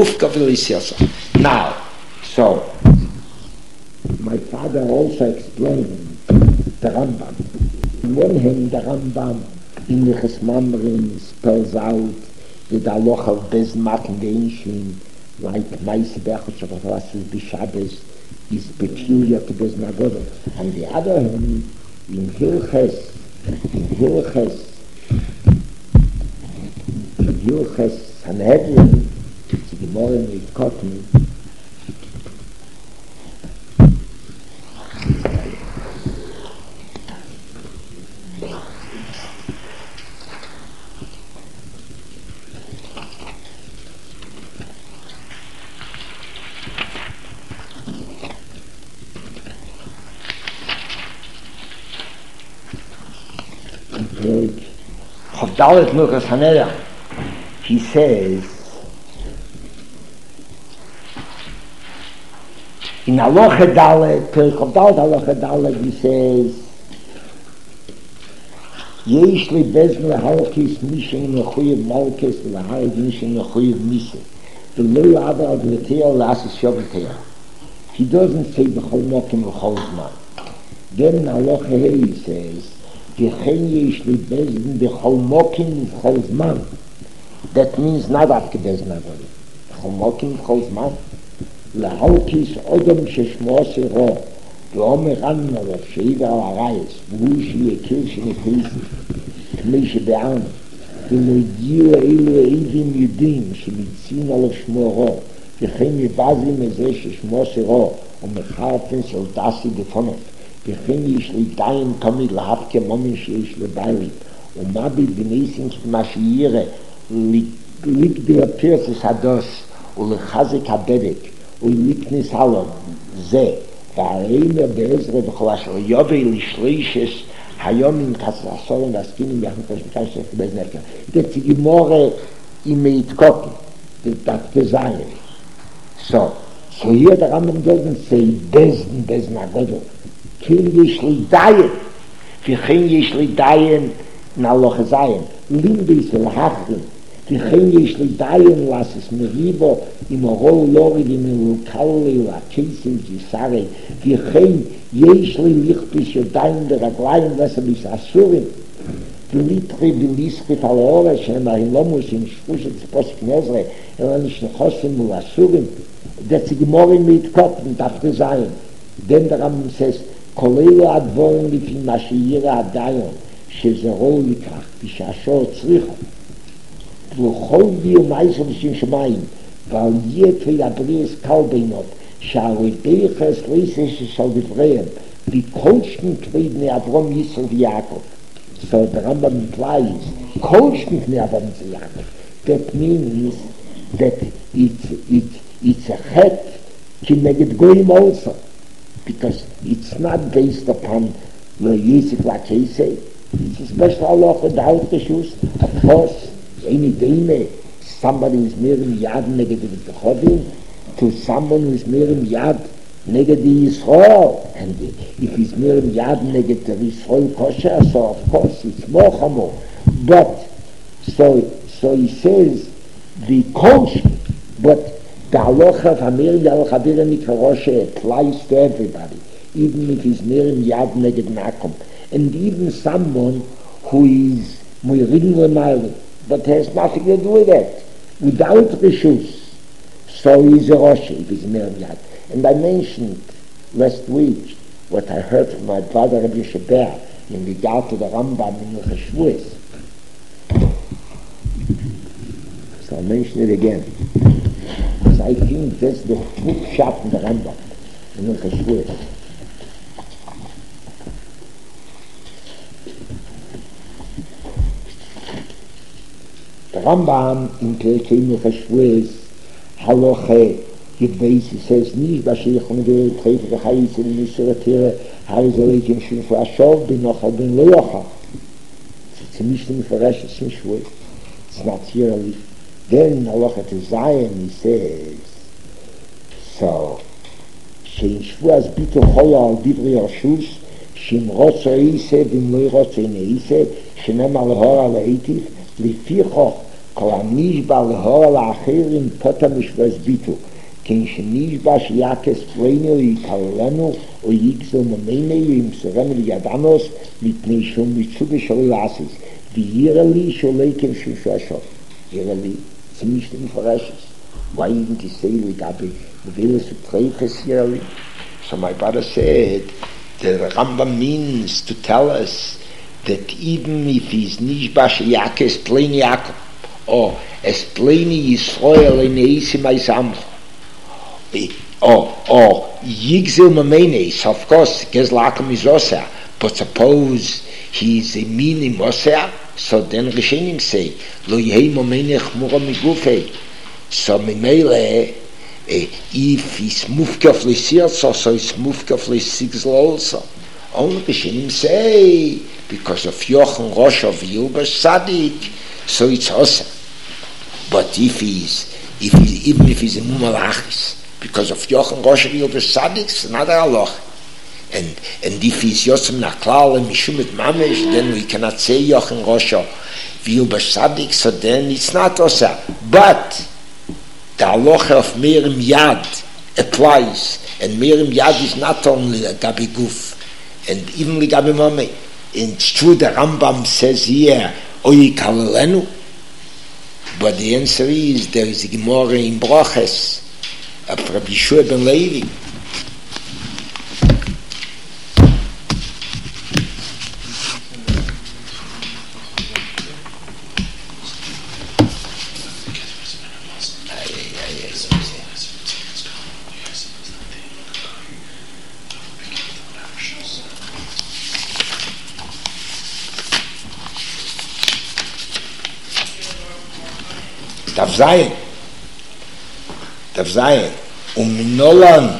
Now, so, my father also explained the Rambam. On one hand, the Rambam in the Chesmamrim spells out the halacha of Bez Matan Ve'Inshin, like Ma'aseh Bechut Shabbat B'Shabbos is peculiar to Bez Magodol. On the other hand, in Hilches Sanhedrin, the Gemara in Cotton, Chavdalet Milchas Hanera, he says, in Halacha Dalet, Chavdalet Halacha Dalet, he says, Yesh li bezn lehalkis mishin lechuyev malkes leharev mishin lechuyev mise. The loy ava ad leteah lasis shavteah. He doesn't say b'chol mokim b'chol zman. Then in Halacha Hey he says, V'chein yesh li bezn b'chol mokim b'chol zman. That means not after bezn avoli. B'chol mokim b'chol zman. Lehalkis odom sheshmo sero. ואומר רמנו שעיבר על הרייס והוא שיקל שנכניסי כמי שבעם ולא הגיעו אלו העידים יודעים שמצין על שמורו וכן מבזים מזה ששמו סירו ומחרפן של דסי בפונות וכן יש לי דיין תמיד להפקה מומן שיש לביילים ומביט בניסים כמה שיראה לגדל הפרסס הדוס ולחזק הבדק ולקנס הלום זה והאימר בעזרה בכל אשר יובי לשלישס היום עם כססורים והסקינים יחד כספיקה שפי באיז נפקר זה גימורה עם התקופים דווקא זיין so here the Rambam doesn't say bezn agodol kin יש לי דיין וכן יש לי דיין נהלוך זיין לימבי של החרים וכן יש לי דיין לסס מריבו עם הרול לוריד עם אלוקלי והקייסים ג'יסרי וכן יש לי לכפיש ידיים ברגליים וסביס אסורים וליטרי וליסקית על האורש שהם ההילומוס עם שפוש את ציפוסק נזרה אלא נשנחוסים מול אסורים דציגמורים להתקופן דווקא זין then the Rambam says כוללו הדבורים לפי מה שיראה הדיון שזה רול לכך בשעשו צריכו וכל דיו מייסר בשם שמיים ועל יתפי הבריאס קלבינות שהרידייחס ליסה ששל דבריהם בקולשכן כבי בני אברום יסר ויעקב so the Rambam implies קולשכן בני אברום יסר ויעקב that means that it's a het כנגד גויים also because it's not based upon the Yisik like he say it's a special halacha without the shoes of course any day somebody who's mirim yad negative the chodim to someone who's mirim yad negative Yisrael and if he's mirim yad negative Yisrael kosher so of course it's more chamo but so he says the coach but the halacha of Amir Yal Chavira Mikaroshe applies to everybody even if he's mirim yad negative nakom and even someone who is mirim l'maylim but has nothing to do with that. Without Rishus, so is a Rosh, if he's Mirim Yad. And I mentioned last week what I heard from my brother Rabbi Sheber in regard to the Rambam in Hilchos Shavuos. So I'll mention it again. Because I think that's the book shop in the Rambam in Hilchos Shavuos. The Rambam in Pirkei Hilchos Shavuos Halacha Yudbeis he says Nish Bashir Chonegei Treif V'Chayis El Yisur Atira Harizolikim Shul F'Ashov B'Nochal Ben Lo Yochal it's a Mishnah Mefaresh it's in Shavuos it's not here only then Halacha to Zion he says so Shein Shavuos Bitu Chola Al Divrei Rashus Shem Rotzo Eise V'Im Lo Rotzo Ine Eise Shenem Al Hora Al Eitiv Lefichoch כל הנשבע להור על האחרים פוטה משווס ביטו, כן שנשבע שיעקס פלנו יקללנו או יגזל ממנו וימסרנו לידענוס מפני שהוא מצוגה שלו לעשיס ויראה לי שעולה כן שושו יראה לי, זה משתה מפרשס why even to say לגבי מבילס ותריפס יראה לי. So my brother said the Rambam means to tell us that even if he's nishba sheyakes pleni Yaakov or es pleni Yisrael in Eisim Aisamcho or Yigzil Mamenes, of course Gezlakum is Osea, but suppose he's a minim Osea, so then Rishonim say Lo Yehei Mamenech Mura Migufei, so Mimele if he's mufkaf l'sirtzo, so he's mufkaf l'sigzl also. Only Rishonim say because of Yochen Rosh of Yilbas Sadik, so it's awesome. But even if he's a Mumalachis, because of Yochen Rosh of Yilbas Sadik, it's another halach. And if he's Yosem Naklal and Mishumit Mamesh, then we cannot say Yochen Rosh of Yilbas Sadik, so then it's not awesome. But the halacha of Miriam Yad applies, and Miriam Yad is not only Gabi Guf, and even Gabi Mame. It's true the Rambam says here, Oyi Kalelenu, but the answer is there is a Gemara in Broches of Rabbi Yeshua ben Levi. Darf sein, Minolan,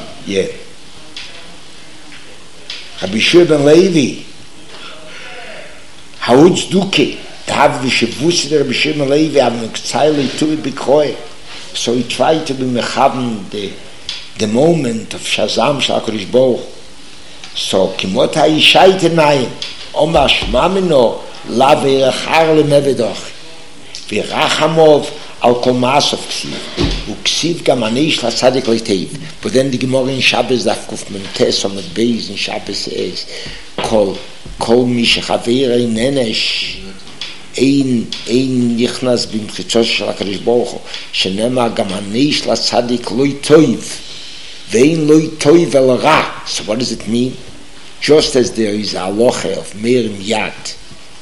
Rabbi Yeshua ben Levi, Hautz Duke, da have we Shavus der Rabbi Yeshua ben Levi, haben Zeile to be Bekroe. So he tried to be mechaben the moment of Shazam Shakorish Baruch. So Kimot HaYishayte Nayin, Omar Shmamino, Lave Echar Lemevedoch, Virachamov, Al Kol Maasov Ksiv, Uksiv Gam Anish LaTzadik Leiteiv. But then the Gemara in Shabbos Daf Kuf Mentes on the base in Shabbos says, Kol Mishachaveira in Nenesh, Ein Yichnas Bim Chitzos Shel HaKadosh Baruch Hu, Shenema Gam Anish LaTzadik Leiteiv, Vein Leiteiv El Ra. So what does it mean? Just as there is a halacha of Miriam Yad,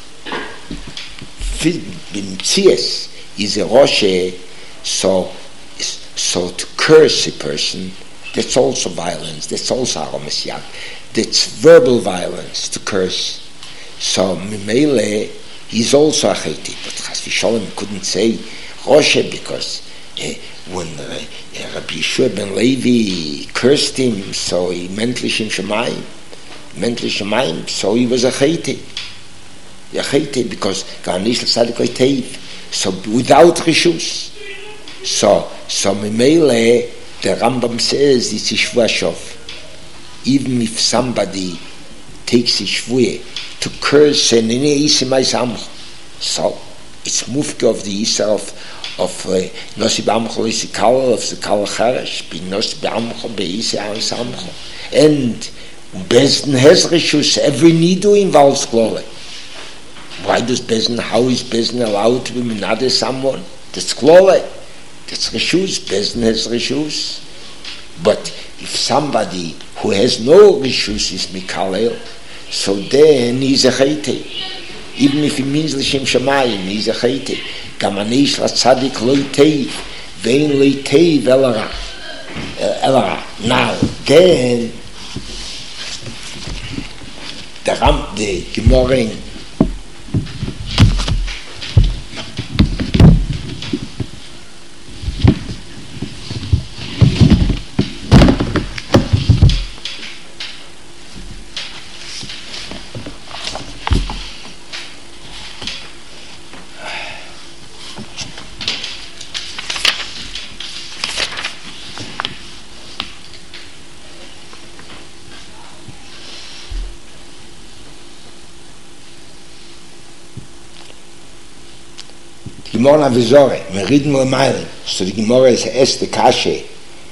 Bimtzias is a Rosh, so to curse a person, that's also violence, that's also Aramis Yad, that's verbal violence, to curse. So Mimele, he's also a Cheti, but Chas V'Sholem couldn't say Rosh because when Rabbi Yeshua ben Levi cursed him, so he meant Lishem Shemayim, so he was a Cheti. Because Garnish L'Tzadik Leiteiv, so without Rishus. So Mimele, the Rambam says it's a Shvuah. Even if somebody takes a Shvuah to curse and in Eisim Aisamcho, so it's mufke of the Isa of Nosi B'Amcho Isikal, of the Kal Charesh, Bin Nosi B'Amcho Be'isa Aisamcho. And Bezdin has Rishus, every Nidu involves glory. Why does Bezdin, how is Bezdin allowed to be minade someone? That's klole. That's Rishus. Bezdin has Rishus. But if somebody who has no Rishus is Mikalel, so then he's a Chayte. Even if he means L'Shem Shemayim, he's a Chayte. Gamanish LaTzadik Leiteiv, Vein Leiteiv Elara. Now, then, the Gemara Gemara Vizore, wir reden nur mal, so die Gemara ist erste Kasche.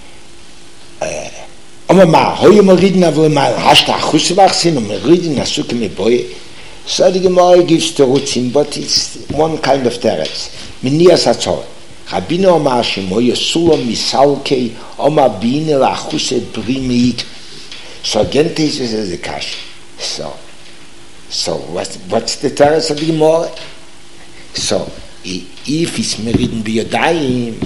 Aber mal, heute wir reden aber mal, hast du Achuswach sind und wir reden nach Suche mit Boy. So die Gemara gives the Rutzim, but it's one kind of teretz. Minias Hatzor. Rabino Omar Shemoye Sulam Misalkei Omar Bine Lachuse Brimeit. So again this is the Kasche. So what's the teretz of the Gemara? So if it's Meridin Biyodayim,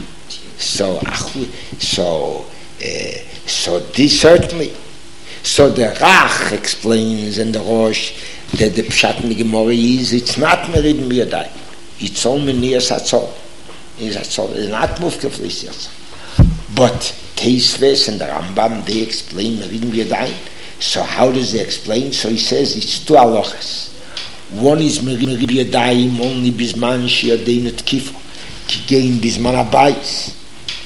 so this certainly. So the Rach explains in the Rosh that the Pshat in the Gemara is it's not Meridin Biyodayim. It's all Menias Hatzor. It's not Mufkeflis. But Teisves and the Rambam, they explain Meridin Biyodayim. So how does they explain? So he says it's two halachas. One is Meridin Biyodayim only Bisman Shiadeinut Kifo. Kigein Bisman Abayis.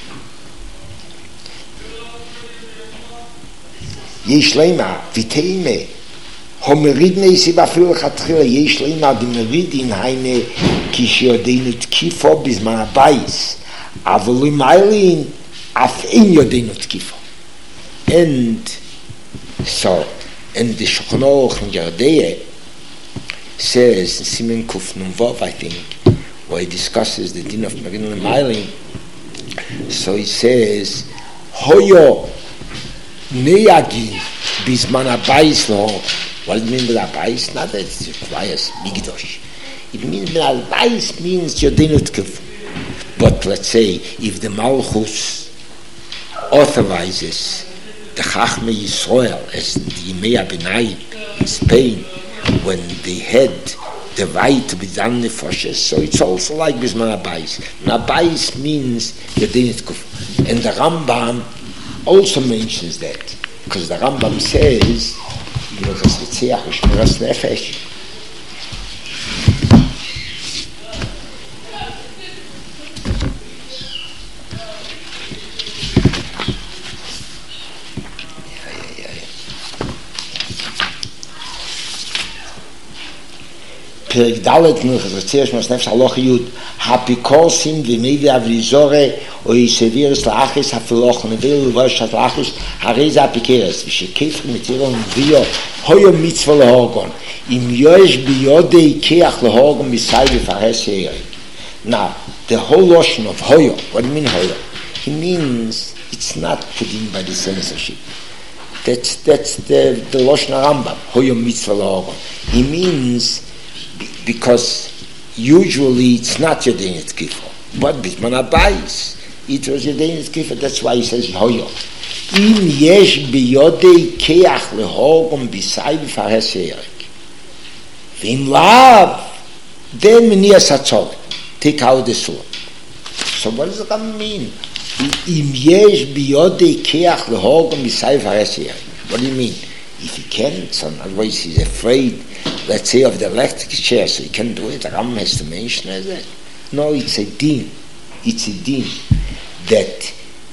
Yesh Leima, Viteime. Homeridne is Ibafil Chatchila. Yesh Leima, the Meridin Haine Kishiadeinut Kifo Bisman Abayis. Avolim Ailin Afin Yodeinut Kifo. And so, and the Shulchan Aruch in Yardea says in Simen Kuf Nun Vav, I think, where he discusses the din of Meridin Ailin. So he says, Hoyo Neyagi Bisman Abayis Lo. What does it mean by Abayis? Not that it requires Migdosh. It means that Abayis means Yodeinut Kifo. But let's say if the Malchus authorizes the Chachmei Yisrael as the Yimei HaBinayim in Spain, when they had the right to be done nefoshes, so it's also like Bisman Abayis. Abayis means Yodeinut Kifo. And the Rambam also mentions that, because the Rambam says, פרק ד' נחזיר שמוס נפש הלוך יוד הפיקורסים ומייבי אבריזורה או יסבירס לאחס הפלוך נביל ובוש לאחס הרי זה הפיקרס ושכיפר מתירו נביאו הויו מצווה להורגון אם יש ביודי כיח להורגון מסי ופרס ירי. Now the whole notion of hoyo, what do you mean hoyo? He means it's not put in by the censorship. That's the Lashon Rambam, hoyo mitzvah lahorgon. He means because usually it's not Yodeinut Kifo, but Bisman Abayis it was Yodeinut Kifo. That's why he says hoyo. Im yesh biyodei keach lehorgon bisai b'fares yerik. V'im lav, then menias hatzor. Take out the sword. So what does that mean? Im yesh biyodei keach lehorgon bisai b'fares yerik. What do you mean? If he can't, so otherwise he's afraid, let's say, of the electric chair, so he can't do it. The Rambam has to mention that. No, it's a din. It's a din that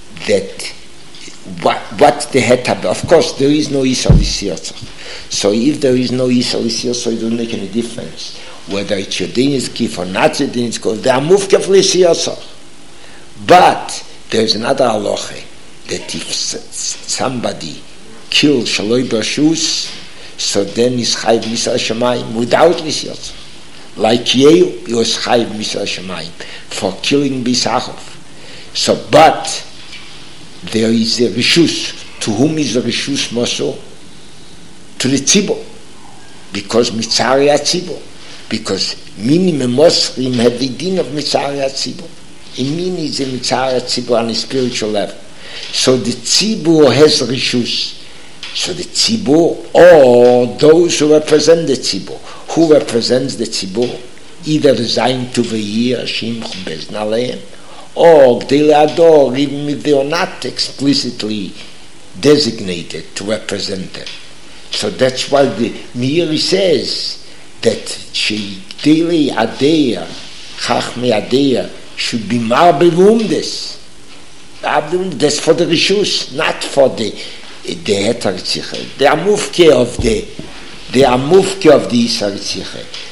what they had to be. Of course, there is no Isar L'Siyotza. So if there is no Isar L'Siyotza, it doesn't make any difference whether it's Yodeinut Kifo or not Yodeinut Kifo. They are Mufkef L'Siyotza. But there's another halacha that if somebody kills Shaloi B'Rashus, so then he's Chayiv Misal Shamayim without L'Siyotza. Like Yehu, he was Chayiv Misal Shamayim for killing Bisachov. So, but there is a Rishus. To whom is the Rishus Moso? To the Tzibor. Because Mitzari HaTzibor. Because Mini Memosrim had the din of Mitzari HaTzibor. In Mini is the Mitzari HaTzibor on a spiritual level. So the Tzibor has Rishus. So the Tzibor, or those who represent the Tzibor, who represents the Tzibor, either resign to V'yir Hashem Chubez Naleim, or Gdei Ador, even if they are not explicitly designated to represent them. So that's why the Meiri says that Gdei Adeya, Chachmei Adeya, should be marble wundes. That's for the Rishus, not for the Heter Tziche. They are mufke of the Isar Tziche.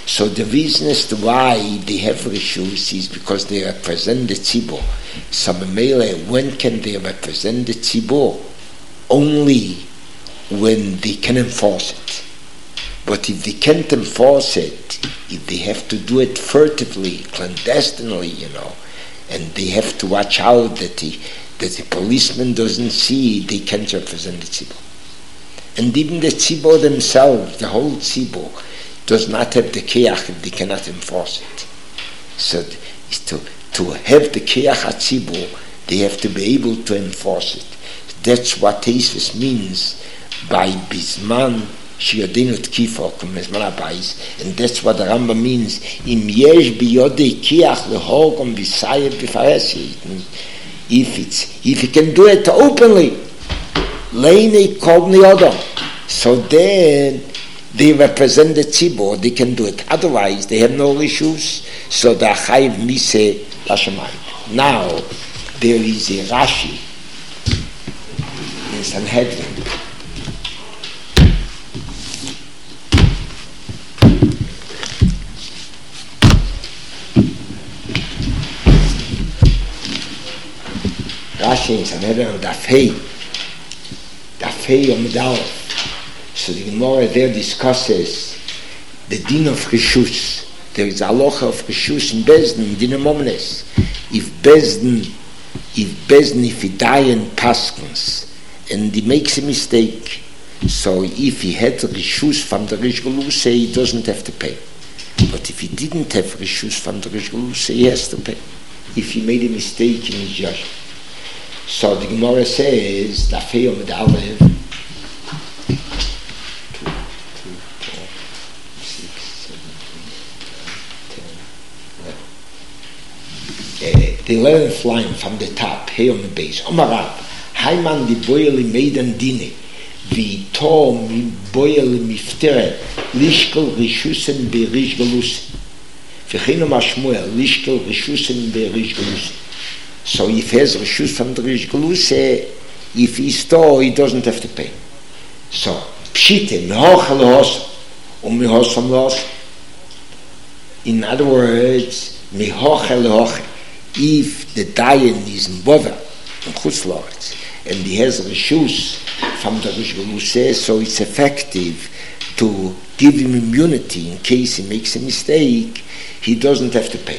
So the reason as to why they have rishus is because they represent the tzibur. So when can they represent the tzibur? Only when they can enforce it. But if they can't enforce it, if they have to do it furtively, clandestinely, and they have to watch out that the policeman doesn't see, they can't represent the tzibur. And even the tzibur themselves, the whole tzibur, does not have the keach if they cannot enforce it. So to have the keach hatzibur, they have to be able to enforce it. That's what Teisves means by bisman shiodinut kifo kumezman abayis, and that's what the Rambam means. Im yesh biyodei keach lehorgom v'sayev b'faresi. If he can do it openly, leinei kol niodom, so then they represent the tzibur, they can do it. Otherwise, they have no issues, so the chayiv mise lashamayim. Now, there is a Rashi in Sanhedrin. Rashi in Sanhedrin on Daf Hei Amud Aleph. So the Gemara there discusses the din of Rishus. There is a halacha of Rishus in Bezdin, din Momnes. If he die in Paskins, and he makes a mistake, so if he had Rishus from the Rish Galusa, he doesn't have to pay. But if he didn't have Rishus from the Rish Galusa, he has to pay, if he made a mistake in his judgment. So the Gemara says, Daf Hei Amud Aleph, 11th line from the top, here on the base. Omarab, Haiman di boyeli meidan dine, v'ito mi boyeli miftere, lishkel rishusen berish galusi. V'chino mashmuel, lishkel rishusen berish galusi. So if he has rishus from the rish galusi, if he stole, he doesn't have to pay. So, pshite, mihocha lehosa, mihosa lehosa. In other words, mihocha lehocha. If the dayan is in Bover, in Chutzlaritz, and he has rishus from the Rish Galusa, so it's effective to give him immunity in case he makes a mistake, he doesn't have to pay.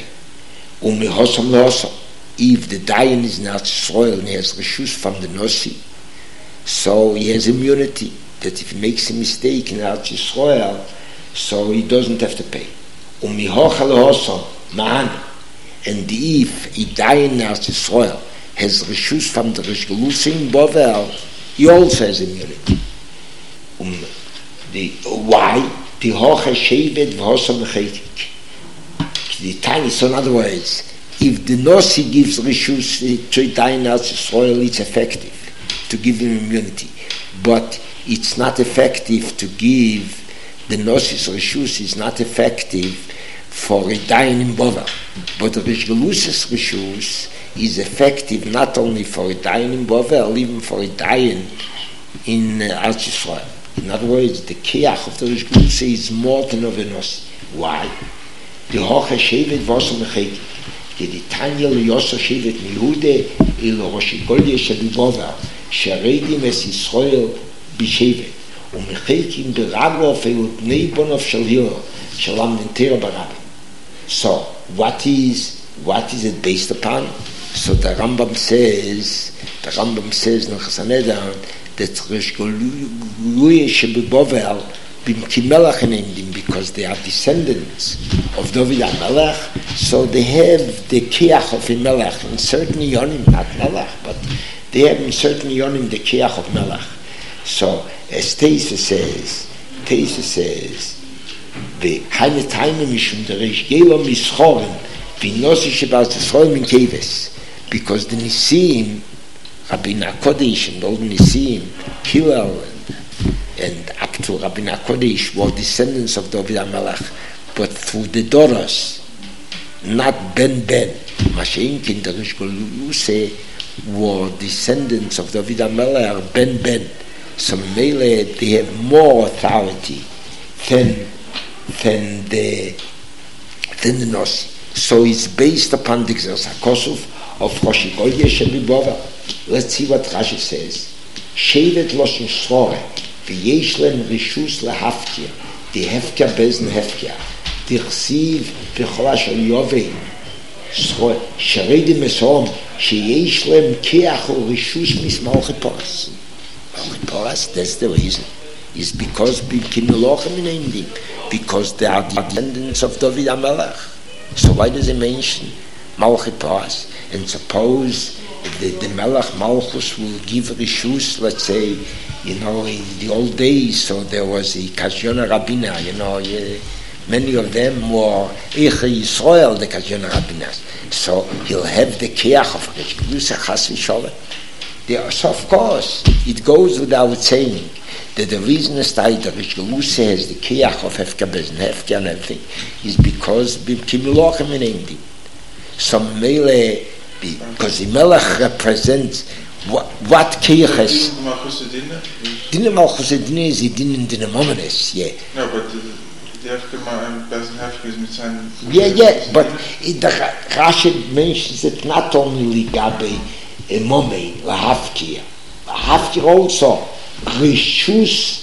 If the dayan is not soil and he has rishus from the Nosi, so he has immunity that if he makes a mistake in Eretz Yisrael, so he doesn't have to pay. And if he died in Eretz Yisrael, has rishus from the Rish Galusa in Bovel, he also has immunity. Why? The hoche shevet v'hosa mechetik. The tiny, so in other words, if the Nosi gives rishus to die in Eretz Yisrael, it's effective to give him immunity. But it's not effective to give the Nosi's rishus, is not effective for a dying in Bovel. But the Rish Galusa's rishus is effective not only for a dying in Bovel, even for a dying in Eretz Yisrael. In other words, the keach of the Rish Galusa is more than of a Nosi. Why? The hoche shevet v'osa mechetik. The Tanya liyosa shevet mihude il roshigolye shel Bovel sheredim es Yisrael b'shevet u'mechekim b'rablo fe'u bnei bonov shel hiro shalam nentera b'rabim. So, what is it based upon? So the Rambam says in Chasanedar that Rish Galusa shebeBovel b'mkimelach enendim, because they are descendants of David HaMelech, so they have the keach of a melech in certain yonim, not melech, but they have in certain yonim the keach of melech. So as Teisves says, the Haine Taime Mishum the Rish Gelo Mischorim v'Nosi Shebaas Yisrael Min Keves, because the Nisim, Rabbeinu HaKodesh and all the Nisim, Hillel and up to Rabbeinu HaKodesh were descendants of David HaMelech, but through the Doros, not Ben. Mashiach in the Rish Galusa were descendants of David HaMelech, Ben. So Mele, they have more authority than than the Nasi. So it's based upon the Gzeras HaKosuf of Rosh Goye Shemibova. Let's see what Rashi says. Shevet Loshen Shrore, v'yesh lem rishus lahafkir, the hefker bezn hefker, dirsiv b'chola shel yovei, sheredim esom, sheyesh lem keach or rishus mis malchiporas. Malchiporas, that's the reason. Is because because they are descendants of David HaMelech. So why does it mention Malchiporas? And suppose the Melech Malchus will give Rishus, let's say, in the old days, so there was the Kashyona Rabina, many of them were Eicha Yisrael, the Kashyona Rabinas. So he'll have the Keach of Rishus Chas v'Sholem. So of course, it goes without saying that the reason is that the Rishus has the Keach of Hefka Bezn, Hefka and everything, is because B'Kimilochem in Endim. So Mele, because the Melech represents what Keach is. Dinah Malchus Dinah is the Dinah Momenes, yeah. No, but the Hefka Bezn Hefka is Mitzan. Yeah, but the Rashi mentions it not only Ligabe Momei, Lahafkir. Lahafkir also. Rishus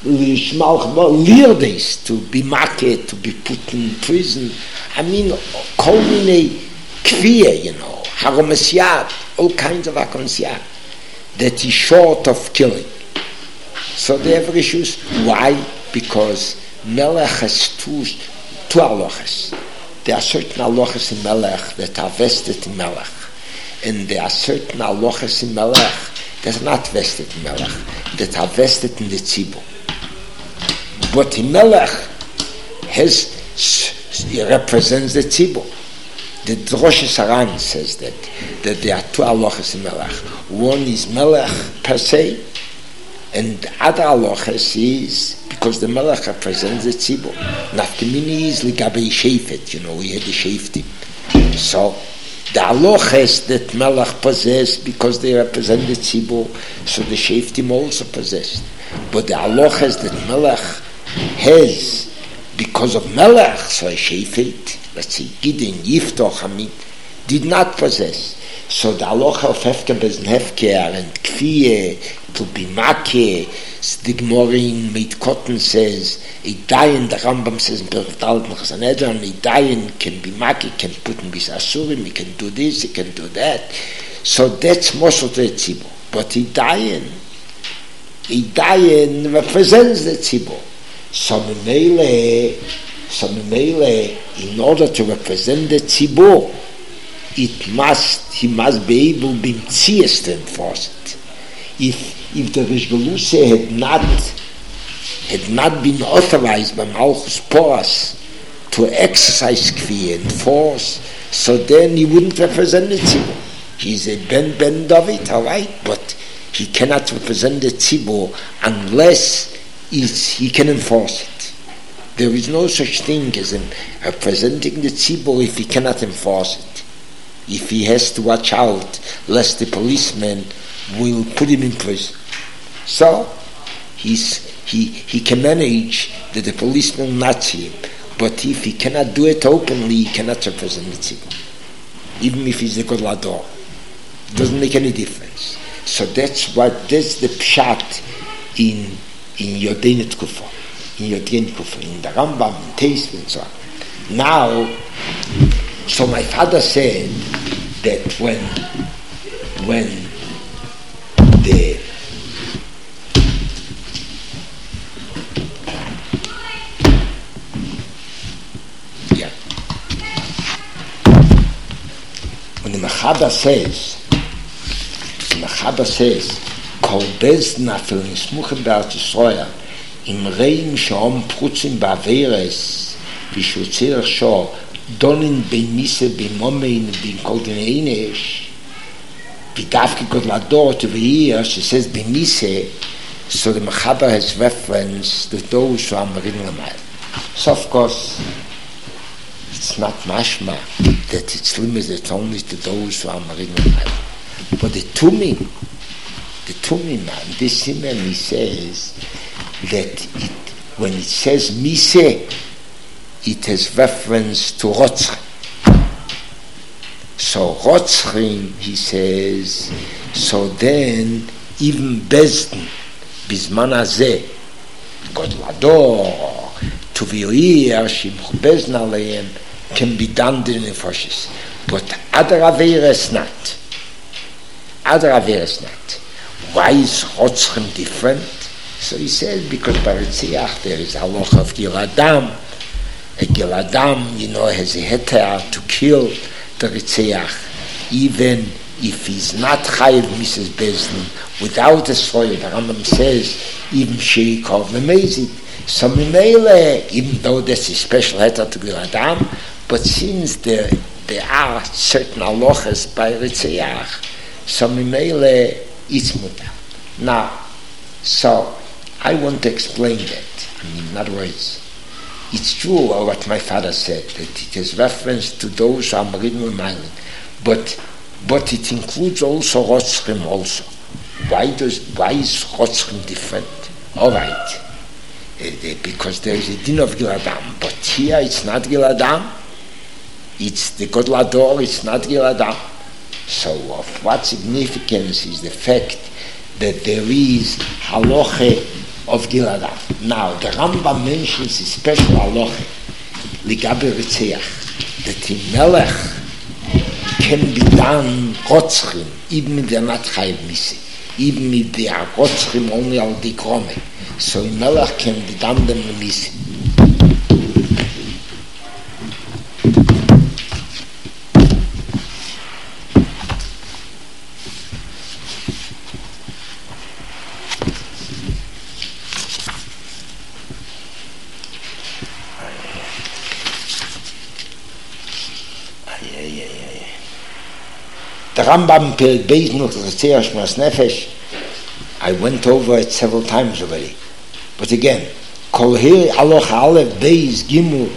Lirdes, to be market, to be put in prison. I mean, kolmine kviya, haromesyad, all kinds of akonsyad, that is short of killing. So they have Rishus. Why? Because Melech has two halachas. There are certain halachas in Melech that are vested in Melech, and there are certain halachas in Melech that are not vested in Melech, that are vested in the Tzibur. But in Melech he represents the Tzibur. The Rosh Hashanah says that there are two halachas in Melech. One is Melech per se, and the other halachas is because the Melech represents the Tzibur. Nafkamini is Ligabe Shefet, we had the Sheftim. So the halachas that Melech possessed because they represent the Tzibur, so the Sheftim also possessed. But the halachas that Melech has because of Melech, so a Shefet, let's say Gideon, Yiftoch, Hamid, did not possess. So the halacha of Hefker Bezn Hefker and Kviye, to be Makeh, the Gemara in Meit Cotton says, a dayan, the Rambam says in Perek Dalet Sanhedrin, a dayan can be Makeh, can put in Bis Asurim, he can do this, he can do that. So that's most of the Tzibur. But a dayan represents the Tzibur. So Memele, in order to represent the Tzibur, he must be able to enforce it. If the Rish Galusa had not been authorized by Malchus Poras to exercise Kvi and force, so then he wouldn't represent the Tzibur. He's a Ben David, all right, but he cannot represent the Tzibur unless he can enforce it. There is no such thing as representing the Tzibur if he cannot enforce it. If he has to watch out lest the policeman will put him in prison. So he can manage that the policeman will not see him. But if he cannot do it openly, he cannot represent the Tzibur. Even if he's a Godlador. It doesn't make any difference. So that's the pshat in Yodein Tkufa. In the Rambam, in Teis, and so on. Now, so my father said that when the Mechaber says, Kol Bezn afel nismuchem be'Eretz Yisrael im reim she'om prutzim ba'averes v'shutzir sho donin b'mise b'momein b'kol dineinesh v'davke godlador to here she says b'mise, so the Mechaber has reference to those who are marin l'mayl. So of course it's not mashma that it's limited only to those who are marin l'mayl. But the Tumim man, this Siman, he says that when it says Mise, it has reference to Rotzchim. So Rotzchim, he says, so then even Bezdin, Bizman Hazeh, Godlador, Tuviyir, Shimchu Bezdin Aleim, can be done in the Nefoshes. But other Averes not. Other Averes not. Why is Rotzchim different? So he says, because by Ritziach there is halacha of Gil Adam. A Gil Adam, has a heter to kill the Ritziach, even if he's not chayiv Mrs. Bezdin, without a soil. The Rambam says, even Sheikov Nemezit. So Mimele, even though there's a special heter to Gil Adam, but since there are certain halachas by Ritziach, so Mimele, it's mutar. Now, so I want to explain that. In other words, it's true what my father said, that it is reference to those who are Marim Umaylim, but it includes also Rotzchim also. Why is Rotzchim different? All right, because there is a din of Gil Adam, but here it's not Gil Adam, it's the Godlador, it's not Gil Adam. So of what significance is the fact that there is halacha of Gil Adam? Now, the Rambam mentions a special halacha, Ligabe Ritziach, that in Melech can be done Rotzchim, even if they're not Chayiv Misi, even if they are Rotzchim only al Dikrome. So in Melech can be done them Misi. The Rambam Perek Beis Ritziach Shmas Nefesh, I went over it several times already. But again, Kol Hiri Aloch Aleph Beis Gimel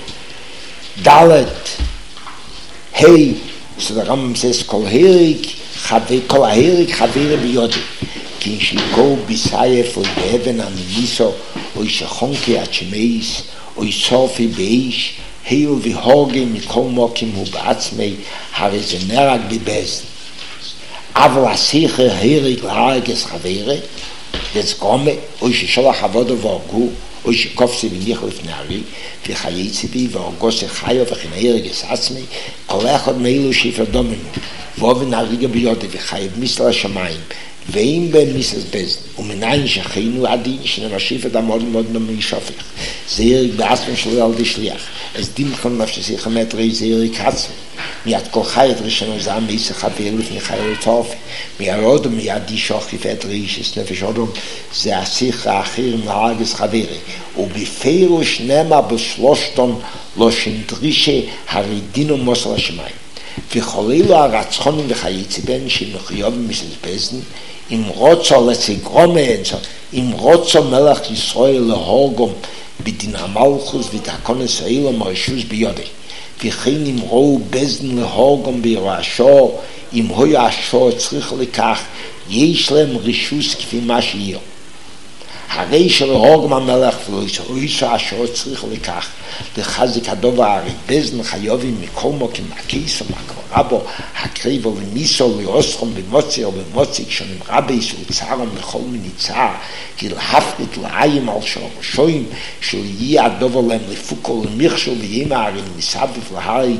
Dalet Hey. So the Rambam says Kol Hiri Chaveri B'Yodi Ki Shiko B'Sayef Oy Be'even Aminiso Oy Shechonki Achemeis Oy Sofi B'Eish Heil V'Hoge Mikol Mokim Hu B'Atzmei Hare Ze Nerag B'Bezdin אבל השיחה הריג להרג את חברה, לצגומה, או ששולח עבודו והרגו, או שקופסי וניחו לפני הריג, וחייצי בי והרגו שחיו וכן הריג את עצמי, כל אחד מאלו שיפר דומנו, ואובן הריגה ביודו וחייב מסל השמיים, ואם בין מסל בזן, ומנין שחיינו עדין שנמשיף את המוד מאוד נמשופך, זה הריג בעצמם שלו על די שליח, אז דמכון נפשסיך מטרי זה הריג עצמי, מיד כל חי את ראשון זעם מייסה חבר לפני חי לטופי מיד מיד דישוך יפת רישס נפש אודום זה השיח האחר מהרגס חברי ובפירוש נאמר בשלושתון לא שנדרישה הרידינו מוסר השמיים וחוללו הרצחונים וחייצי בן שמחיוב מסלבזן אם רוצו לצגרומנצו אם רוצו מלך ישראל להורגום בדין המלכוס ותקון ישראל ומרשוס ביודי וכן אמרו בזן להורגום בירשו אם הוא השו צריך לכך יש להם רישוס כפי מה שיהיה הרי שלהורגום המלך ולא יש השו צריך לכך לחזק הדובר הרי בזן חיובים מכל מוקים הכיס ומקברה בו הקריב ולמיסו לאוסכם במוצי או במוצי כשנמרה ביסו צערם לכל מיני צער כי להפנית לעיים על שורשויים שיהיה הדובר להם לפוקו למכשו ויהיה הרי מסביב להריג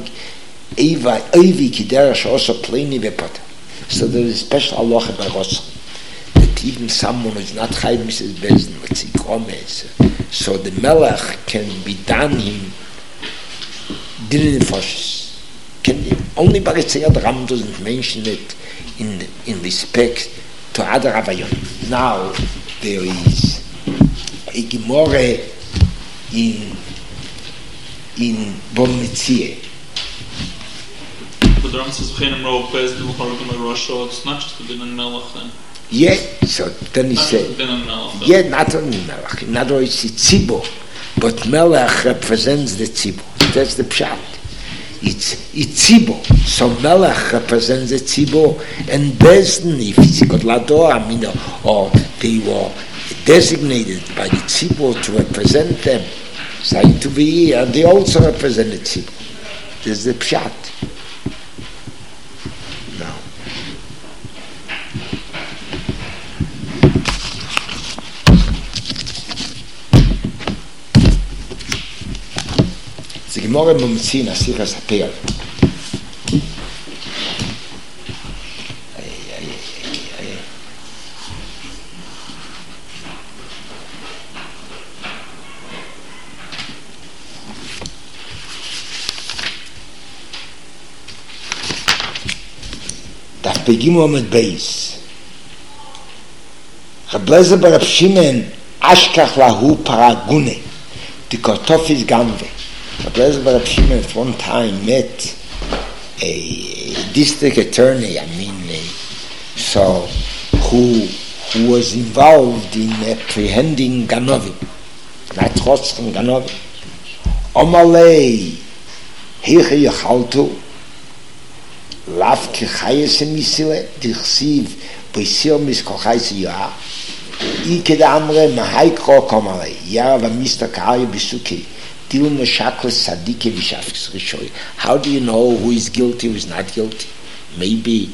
איבי כדרך שעושה פליני ופוטר. So there is a special halacha by Rotzchim that even someone who is not chayiv Mrs. Bezdin, let's say Kromes, so the melech can be done him dinin nefoshes. Only by Ritziach the Rambam doesn't mention it in respect to other Avayon. Now there is a Gemara in Bon Metziah. But the Rambam says, it's not just the din and melech then. Yeah, so then he said, yeah, not only melech. In other words, it's tzibur, but melech represents the tzibur. That's the pshat. It's tzibur. So melech represents the tzibur, and Bezdin, if it's got lador, or they were designated by the tzibur to represent them, Sein to be here, and they also represent the tzibur. This is the pshat. Now, the Gemara Mumtzin Asichas HaPe'ah. Daf Begimu Amud Beis. Reb Lezer bar Reb Shimon Ashkach lahu paragune. The Kartofis Gamve. Reb Lezer bar Reb Shimon at one time met a district attorney, who was involved in apprehending Ganovim, Naitrotzchen Ganovim. Omalei Hiche Yechaltu Lav Kechayes Misile Dichsiv Beisir Miskochayes Yah Iked Amre Mahaikro Komalei Yarav Mr. Kari Bisuki Dil Meshakles Sadike Vishafis Rishoy. How do you know who is guilty, who is not guilty? Maybe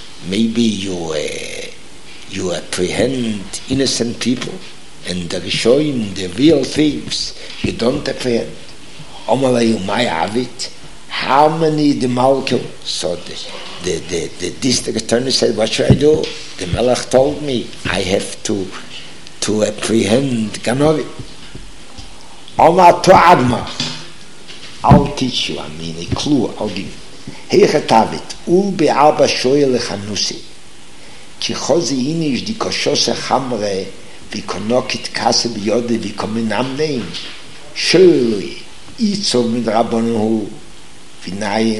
you apprehend innocent people, and the Rishoyim, the real thieves, you don't apprehend. Omalei Umay Avit. How many the Malkim? So the district attorney said, what should I do? The Melech told me I have to apprehend Ganovi. Omar to Agmar. I'll teach you, a clue, I'll give you. Heichetavit, ul be'arba shoye lechanusi. Ki chozi inish di koshose chamre, vikonokit kase biyode, vikominam neim. Shoye, itzov mit rabbonuhu. If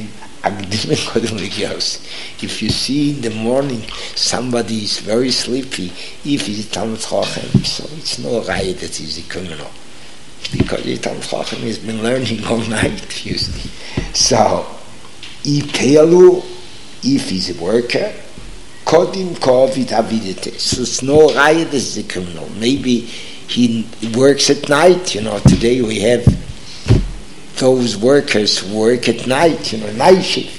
you see in the morning somebody is very sleepy, if he's a Talmud Chacham, so it's no right that he's a criminal, because the Talmud Chacham has been learning all night, you see. So, if he's a worker, kodim kovid avidete. So it's no right that he's a criminal. Maybe he works at night. Today we have those workers who work at night, night shift.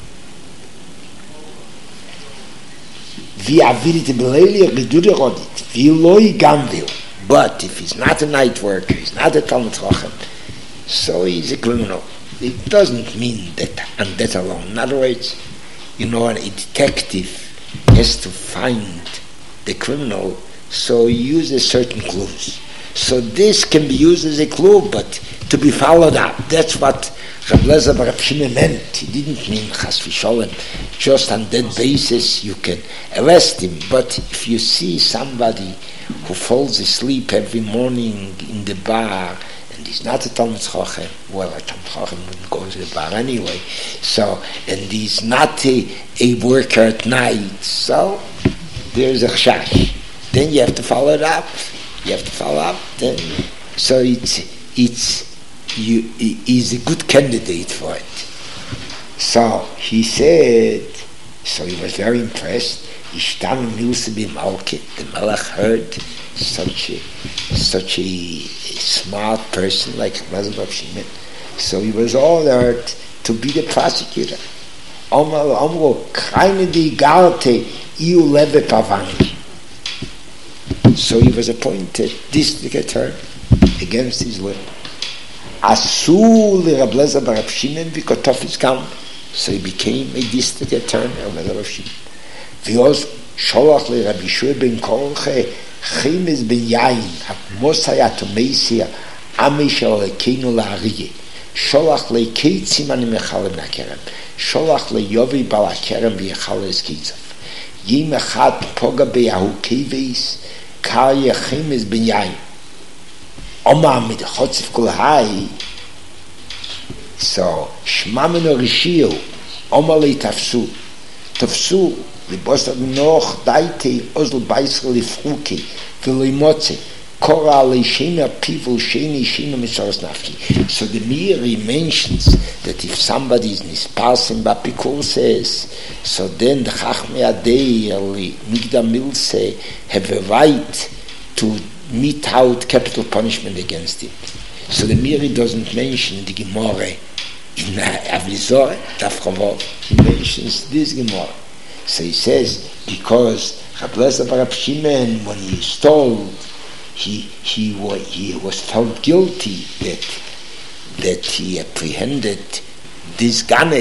But if he's not a night worker, he's not a Talmud Chacham, so he's a criminal. It doesn't mean that, and that alone. In other words, a detective has to find the criminal, so he uses certain clues. So this can be used as a clue, but to be followed up. That's what Reb Lezer bar Reb Shimon meant. He didn't mean chas v'sholem, just on that basis you can arrest him. But if you see somebody who falls asleep every morning in the bar, and he's not a Talmud Chacham, well, a Talmud Chacham wouldn't go to the bar anyway, so, and he's not a worker at night, so there's a chashash. Then you have to follow it up. Then, so he's a good candidate for it. So he said, so he was very impressed. The Melech heard such a smart person like Reb Shimon. So he was ordered to be the prosecutor. So he was appointed district attorney against his will. Asur Reb Lezer bar Reb Shimon v'kotofis gam. So he became a district attorney of Reb Shimon. V'yoz sholach le Rabbi Yeshua ben Korche Chemes ben Yain at Mosaya Tomeisia Ami shel Ekeinu la'ariyeh sholach le Keitzim ani mechalem nakerem sholach le Yovi bal hakerem v'yechal es Keitzav Yim echad poga be'ahu keveis Karye Chemes ben Yain Oma mit Chotzif kol hai. So Shmameno Rishiu Oma le Tafsu libosad noch daite ozl beisel lifruki velimotze kora leishena people sheni shena misos nafki. So the Meiri mentions that if somebody is nispasim bapikoses, so then the Chachmei Adei Migdal Milse have a right to mete out capital punishment against him. So the Miri doesn't mention the Gemara in Avizor, Dafchavov. He mentions this Gemara. So he says, because Rablezer Bar Shimon, when he stole, he was felt guilty that he apprehended this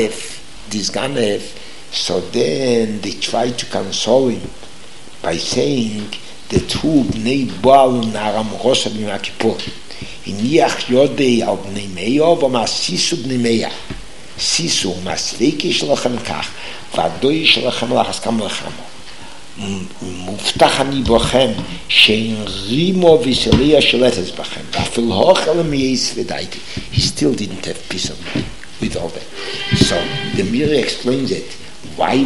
Ganev. So then they tried to console him by saying that who bnei Baal naram rosa b'Yom Kippur iniach yodei al bnei Meya v'masisu bnei Meya sisu masveiki shlachem kach v'adoi shlachem lachas kam lechem מובטח אני בכם שאין רימו ויסליה שלטס בכם ואפילו הוכל מייס ודאיתי. He still didn't have peace of mind with all that. So the Miri explains it. Why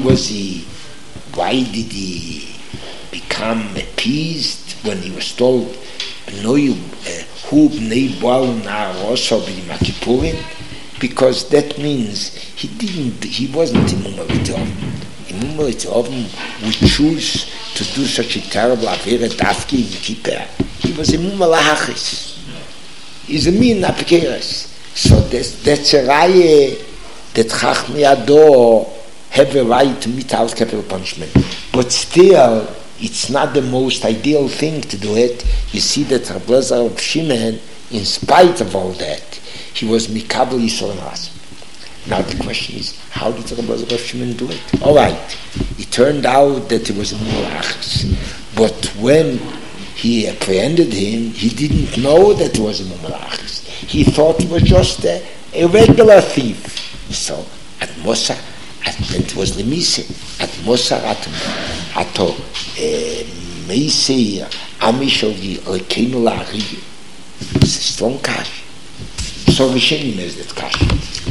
did he become appeased when he was told who bnei Baal na'aroso b'Yom Kippurim? Because that means he wasn't in Umaritov. Umaritov would choose to do such a terrible avera dafki in Kippur. He was a mumalachis. He's a min apikeres. So that's a raya that Chachmei Ador have a right to mete out capital punishment. But still, it's not the most ideal thing to do it. You see that Rablezer Bar Shimon, in spite of all that, he was mikabel Yisrael Ras. Now the question is, how did Rablezer Bar Shimon do it? All right, it turned out that he was a mulachis. But when he apprehended him, he didn't know that he was a mulachis. He thought he was just a regular thief. So, at Mosa, it was Lemise, at Mosa ato Meisei Amishogi Lekenu La'ari. It's a strong cash. So Rishonim is that cash.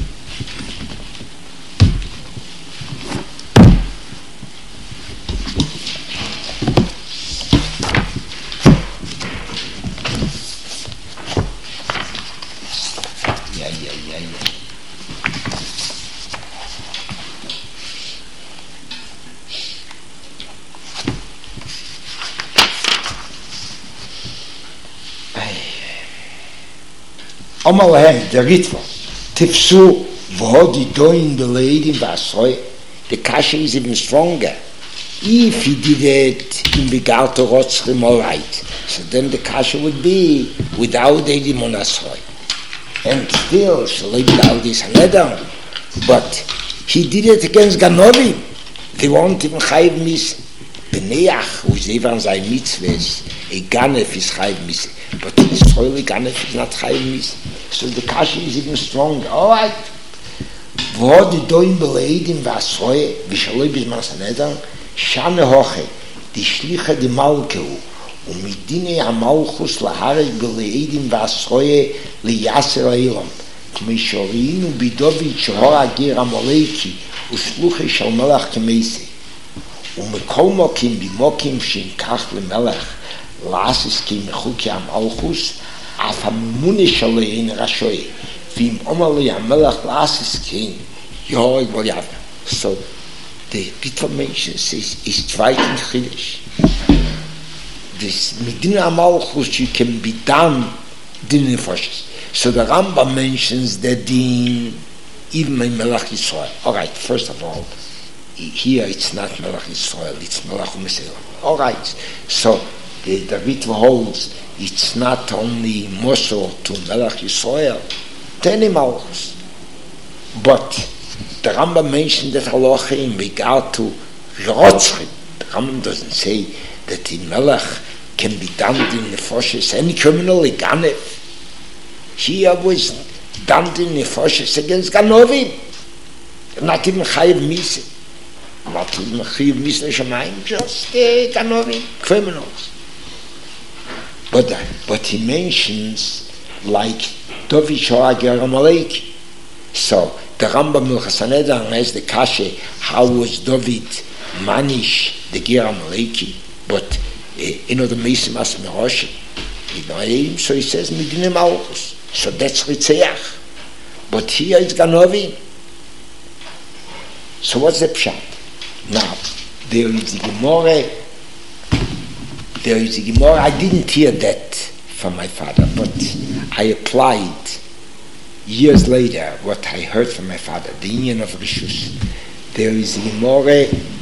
Omal lahem, the Ritva, Tifsu, v'hodi doin b'leidim v'asroi. The kasha is even stronger. If he did it in Begalto Rotzrim, all right. So then the kasha would be without Eidim on Asroi. And still, Shaloi without this Hanedam. But he did it against Ganovim. They won't even chayiv mis. Beneach, who is even sein mitzvahs, a Ganef is chayiv mis. But his Israeli Ganef is not chayiv mis. So the kasha is even stronger. All right. V'hodi doin b'leidim v'asroi v'shaloi b'zman Sanedam shane hoche di shlicha di malkehu u'midine ha'malchus lahareg b'leidim v'asroi liyaser ha'ilom k'mishorinu b'dovid shehor agir ha'moleki u'shluchi shal melech k'meise u'mekol mokim b'mokim shinkach l'melech la'asis k'mechuki ha'malchus af ha'mune shaloi in rashoi v'im omali ha'melech la'asis k'in yoheg b'l yavna. So the Ritva mentions is striking Chiddush. This Medina Malchus you can be done din nefashis. So the Rambam mentions that din even in Melech Yisrael. All right, first of all, here it's not Melech Yisrael, it's Melech U'Meselah. All right, so the Ritva holds it's not only Mosor to Melech Yisrael, to any Malchus, but the Rambam mentioned that halacha in regard to Rotzchim. The Rambam doesn't say that the Melech can be damned in nefoshes. Any criminal, a Ganev. Here was damned in nefoshes against Ganovim. Not even chayiv misa. Not even chayiv misa shamayim, just Ganovim, criminals. But he mentions like Dovid Shorager Amaleki. So the Rambam Milchas Hanedam has the kasha, how was David manish the Ger Amaleki, but the Meisim As Meroshim. So he says Medina Malchus. So that's Ritzeach. But here it's Ganovim. So what's the pshat? Now, there is the Gemara. I didn't hear that from my father, but I applied years later what I heard from my father, the union of Rishus. There is a Gemara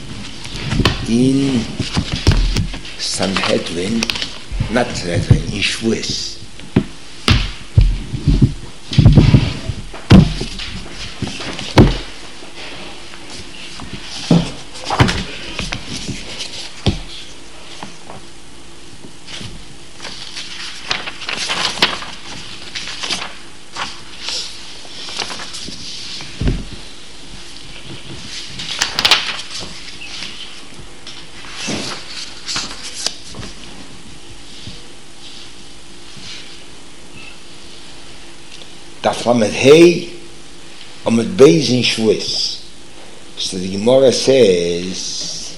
in Sanhedrin, not Sanhedrin, in Shavuos. Daf Lamed Hey Amud Beis in Shavuos. So the Gemara says,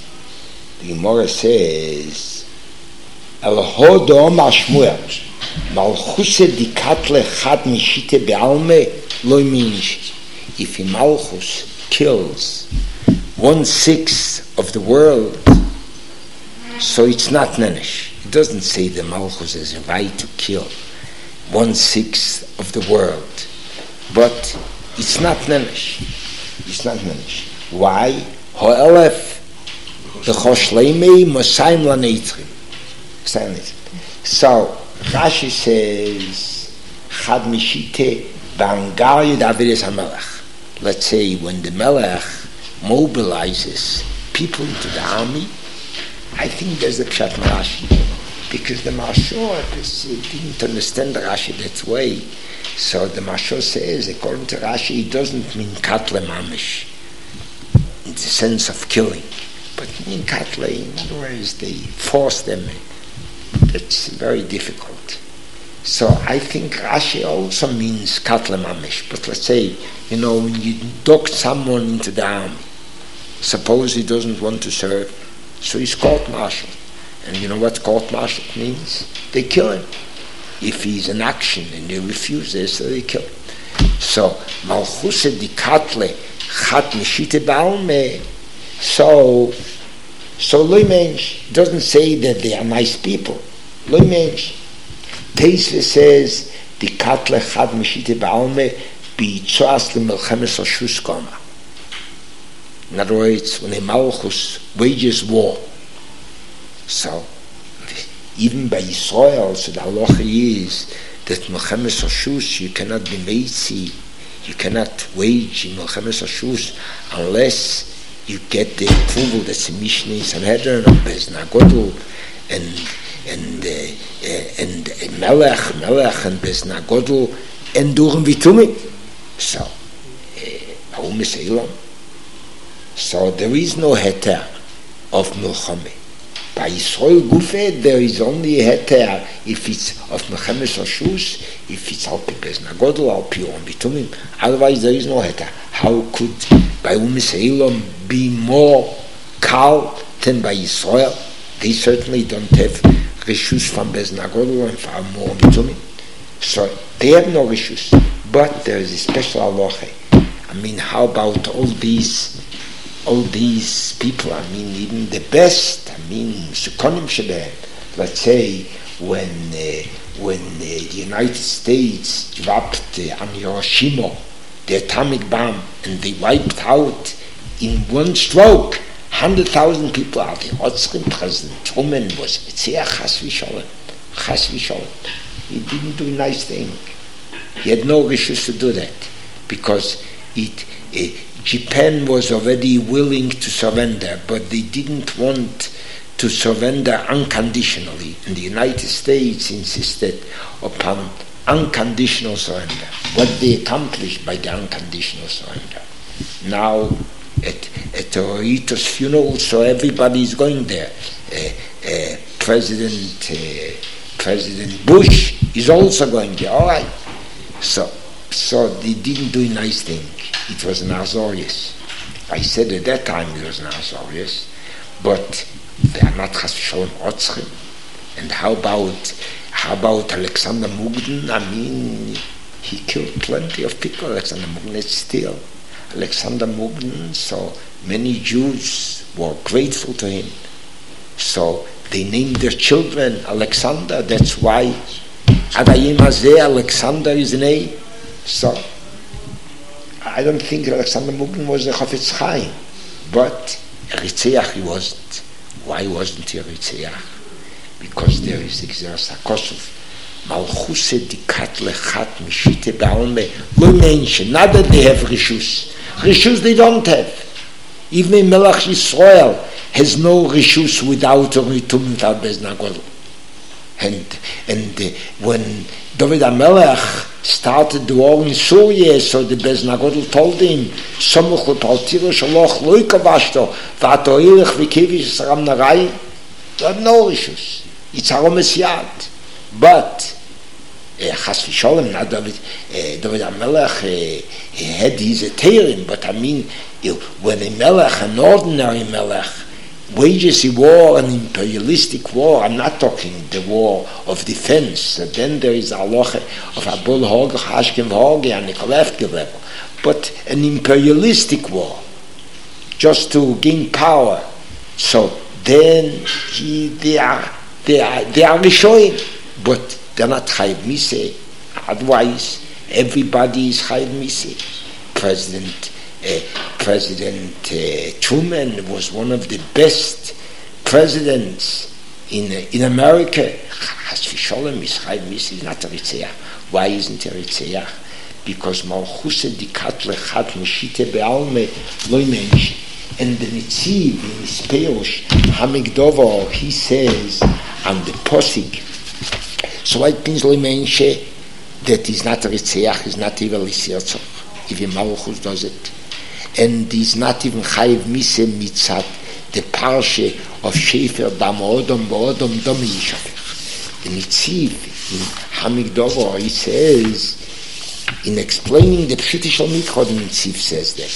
El Hodo Omar Shmuel Malchuse Dikatle Chad Mishite Be'alme Loi Minish. If a Malchus kills 1/6 of the world, so it's not Nenesh. It doesn't say the Malchus has a right to kill 1/6 of the world, but it's not Nenesh. It's not Nenesh. Why? Ho'elef b'choshleimei mosaim laneitrim. So Rashi says Chad Mishite b'angaryud avidas hamelech. Let's say when the Melech mobilizes people into the army, I think there's a pshat Rashi, because the Mashor didn't understand the Rashi that way. So the Mashor says, according to Rashi, it doesn't mean katle mamish in the sense of killing, but mean katle, in other words, they force them. That's very difficult. So I think Rashi also means katle mamish. But let's say, when you induct someone into the army, suppose he doesn't want to serve, so he's court-martialed. And you know what court-martial means? They kill him. If he's in action and he refuses, so they kill him. So, Malchuse Dikatle Chat Mishite Ba'alme, so Loi Mensch doesn't say that they are nice people. Loi Mensch. Teisve says, Dikatle Chat Mishite Ba'alme Bi'itzoas L'melchemes Rishus Koma. In other words, when a Malchus wages war, so even by Israel, so the halacha is that Melchemes Rishus, you cannot be meitzi, you cannot wage in Melchemes Rishus unless you get the approval. That's the Mishnah in Sanhedrin of Bezna Godel and Melech and Bezna Godel and Durim Vitumim. So, so there is no heter of Melchame. By Yisrael Gufe, there is only a heter if it's of Melchemes Rishus, if it's Alpi Bezna Godel, Alpi Durim Vitumim. Otherwise, there is no heter. How could by Yisrael be more kal than by Yisrael? They certainly don't have Rishus from Bezna Godel and from Durim Vitumim. So they have no Rishus. But there is a special halacha. How about all these people? Even the best. Sukonim Shebeh. Let's say when the United States dropped on Hiroshima the atomic bomb and they wiped out in one stroke 100,000 people. The Otzrim President Truman was chas v'sholem. He didn't do a nice thing. He had no wishes to do that because Japan was already willing to surrender, but they didn't want to surrender unconditionally, and the United States insisted upon unconditional surrender. What they accomplished by the unconditional surrender. Now, at Hirohito's funeral, so everybody is going there. President Bush is also going there. All right. So they didn't do a nice thing. It was an Azorius. I said at that time it was an Azorius, but they are not chas v'sholem otzrim. And how about Alexander Mukden? He killed plenty of people. Alexander Mukden is still Alexander Mukden. So many Jews were grateful to him. So they named their children Alexander. That's why Adayim Hazeh, Alexander is the name. So, I don't think Alexander Mugden was a Chafetz Chaim, but Ritzeach he wasn't. Why wasn't he Ritzeach? Because there is the Gzeras HaKosov. Malchuse dikat lechat mishite ba'alme lo mention. Not that they have rishus. Rishus they don't have. Even Melech Yisrael has no rishus without a ritum, without Bezna Godel. And when David HaMelech started the war in Syria, so the Bezna Godel told him, Somuch lepaltiro shaloch lo ikavashto v'ato ilech v'kivish saram narai. They have no rishus. It's Aromes Yad. But Chas v'sholem, not David HaMelech he had his Eterim, but I mean, when a Melech, an ordinary Melech, wages a war, an imperialistic war, I'm not talking the war of defense, then there is a halacha of Abul Hog, Hashkem Hog, and Nikolevke level, but an imperialistic war, just to gain power. So then they are Rishoyim, but they're not Chayiv Miseh. Otherwise, everybody is Chayiv Miseh. President Truman was one of the best presidents in America. Chas v'sholem is Chayiv Miseh, is not a Ritzeach. Why isn't a Ritzeach? Because Malchuse dikat lechat mishite be'alme lo mention. And the Nitziv in his Perush Hamikdovo, he says on the Posig, so it means lo mention that is not a Ritzeach, is not even Lisirtzach, even Malchus does it. And is not even Chayiv Miseh mitzat the parsha of Shefer Dam Odom Ba'odom Dom Yishafech. The Nitziv in Hamikdovo, he says, in explaining the Pshut Shel Mikra, the Nitziv says that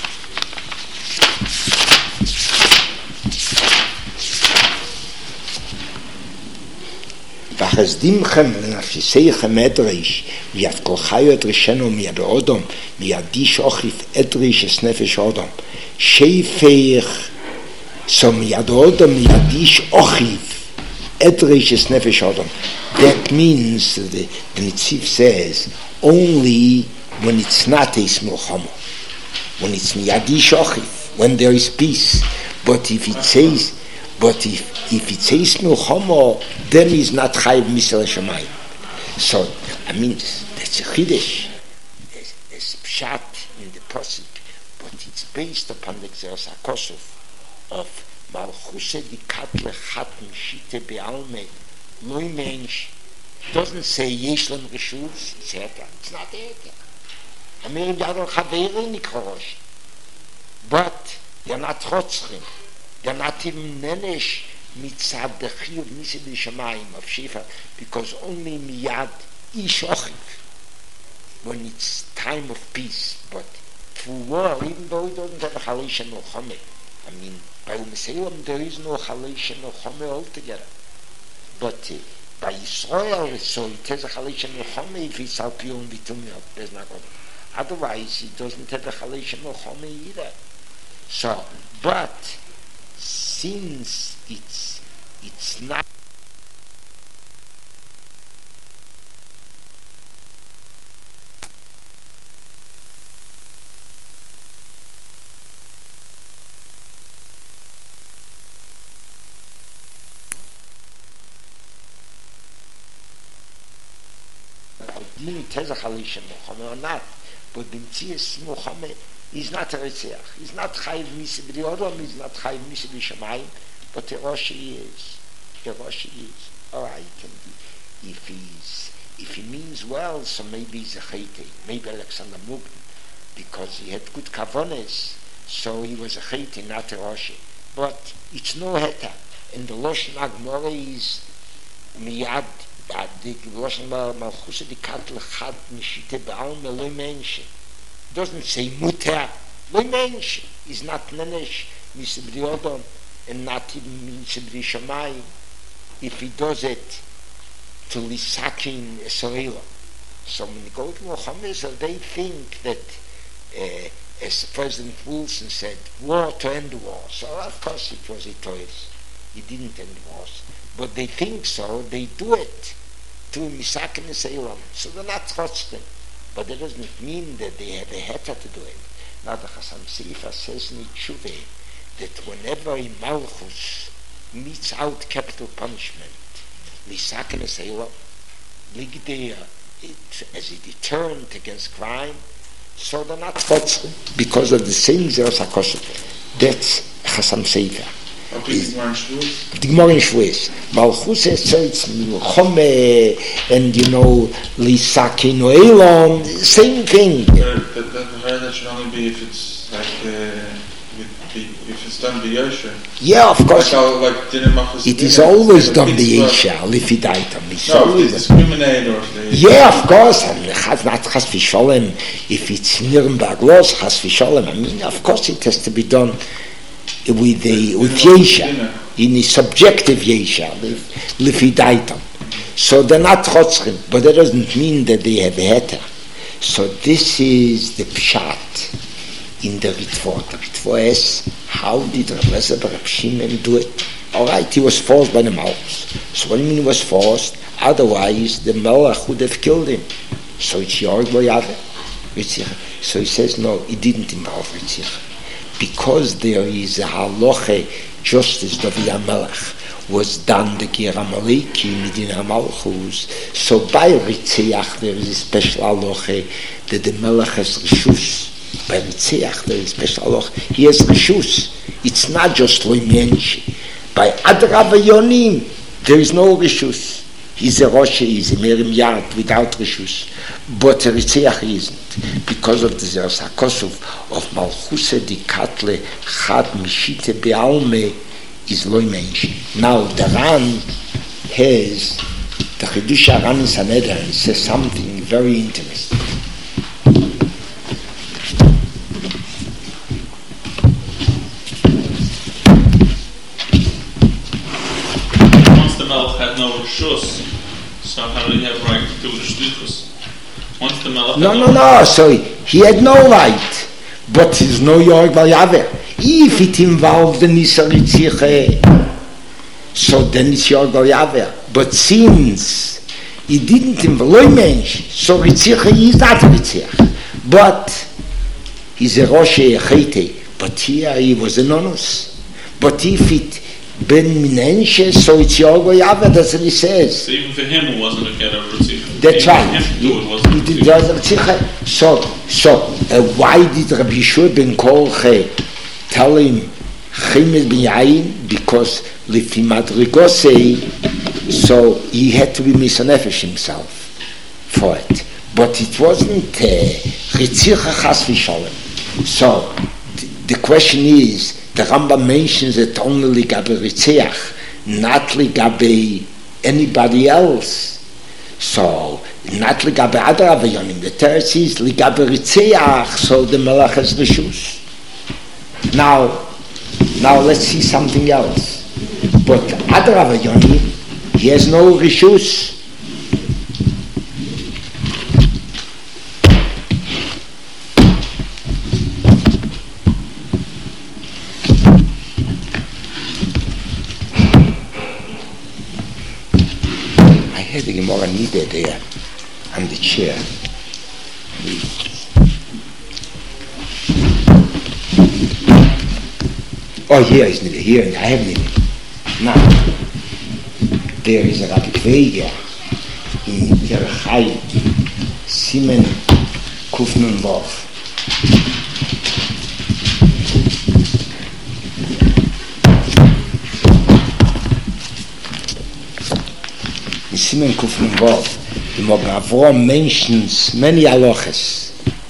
וחסדימכם לנפשיסייכם אדריש מיד כל חיו אדרישנו מיד אודום מיד דיש אוכיף אדריש אס נפש אודום שייפך so מיד אודום מיד דיש אוכיף אדריש אס נפש אודום. That means the Nitziv says only when it's not a milchama, when it's miad dish ochiv, when there is peace. But if it says if it says milchama, then it's not chayiv misel shamayim. So I mean that's a chiddush. There's pshat in the pasuk, but it's based upon the Gzeras HaKosov of malchuse dikat lechat mishite be'alme loy mensh. Doesn't say yesh lam rishus. It's not heter. Amirim yadol chaverim nikorosh, but they're not chotzrim. They're not even nenesh mitzad the chiyuv miseh b'shamayim of Shefer, because only miyad ish ochiv when it's time of peace. But through war, even though it doesn't have a chalish and milchama, I mean by Umeselim there is no chalish and milchama altogether. But by Yisrael, so it has a chalish and milchama if it's al piyun bitum of Bezna Godel. Otherwise, it doesn't have a chalish and milchama either. So, but since it's not it has a chalish and milchama or not, but the Mtzias milchama is not a Ritzeach. He's not Chayiv Miseh b'Odom, he's not Chayiv Miseh b'Shamayim, but the Roshi is. The Roshi is. All right, and if he means well, so maybe he's a Chayte, maybe Alexander Mugden, because he had good kavones, so he was a Chayte, not a Roshi. But it's no heta. And the Loshen Agmore is miyad, the Loshen Malchus dikat lechat mishite ba'alme lo mention. Doesn't say muter lo mention, is not nenesh miseh b'Odom and not even miseh b'Shamayim if he does it to lisakin Israel. So when you go to Muhammad, so they think that as President Wilson said, war to end war. So of course it was a choice. He didn't end wars, but they think so. They do it to misaken Seilam. So they're not trusting. But it doesn't mean that they have a heter to do it. Now the Chasam Sofer says in Tshuva that whenever a Malchus meets out capital punishment, misaken Seilam, like there, as a deterrent against crime, so they're not trusting because of the sins of Sakosha. That's Chasam Sofer. The Gemara in Shavuos. Malchus says it's Milchome and Lisakin Oelon, same thing. That should only be if it's like if it's done b'yosher. Yeah, of course. It is always done b'yosher. If it items. No, if they discriminate or if they. Yeah, of course. And not chas v'sholem. If it's Nuremberg laws, chas v'sholem. I mean, of course, it has to be done with Yesha, in a subjective Yesha, Lifidaitam. So they're not chotzrim, but that doesn't mean that they have a heter. So this is the pshat in the Ritva. The Ritva is, how did Rav Eliezer bar Reb Shimon do it? All right, he was forced by the Malchus. So what do you mean he was forced? Otherwise, the Melech would have killed him. So it's Yorg Boyave. So he says, no, it didn't involve Ritzich. Because there is a halacha, just as David HaMelech was done the Ger Amaleki, Medina Malchus. So by Ritziach there is a special halacha that the Melech has Rishus. By Ritziach there is a special halacha. He has Rishus. It's not just Loimenshi. By Adra Vayonim there is no Rishus. He's a Rosh, he's a Merim Yard without Rishus. But Ritziach isn't. Because of the Zersakosov of Malchus Dikatle Chad Mishite Bealme is Loi Menshi. Now the Ran has, the Chidush Ran in Sanhedrin says something very interesting. Once the Melech had no Rishus, so how did he have right to do the Shlichus? Once the Melech No, so he had no right, but he's no Yorg Vayaver. If it involved the Nisa Ritziche, so then it's Yorg Vayaver. But since it didn't involve Mensch, so Ritziche is not Ritzich. But he's a Rosh Echete, but here he was an Onus. But if it Ben Minenshe, so it's Yorg Vayaver, that's what he says. So even for him it wasn't a get of Ritziche. That's even right. For him to do it wasn't So why did Rabbi Yeshua ben Korche tell him Chimel ben Yain? Because Lifi Madrigosei, so he had to be Misonefesh himself for it. But it wasn't Ritzicha Chas V'Sholem. So the question is, the Rambam mentions it only Ligabe Ritziach, not Ligabe anybody else. So, not Ligabe Adar Avayonim. The teretz is Ligabe Ritzeach, so the Melech has Rishus. Now let's see something else. But Adar Avayonim, he has no Rishus. I had the Gemara Nida there on the chair. Oh, here is Nida. Here, I have Nida. Now, there is a Rabbi Kveiger in Yerchai, Simen Kufnun Vov. In Simen Kufnun Vov, the Mogavron mentions many halachas,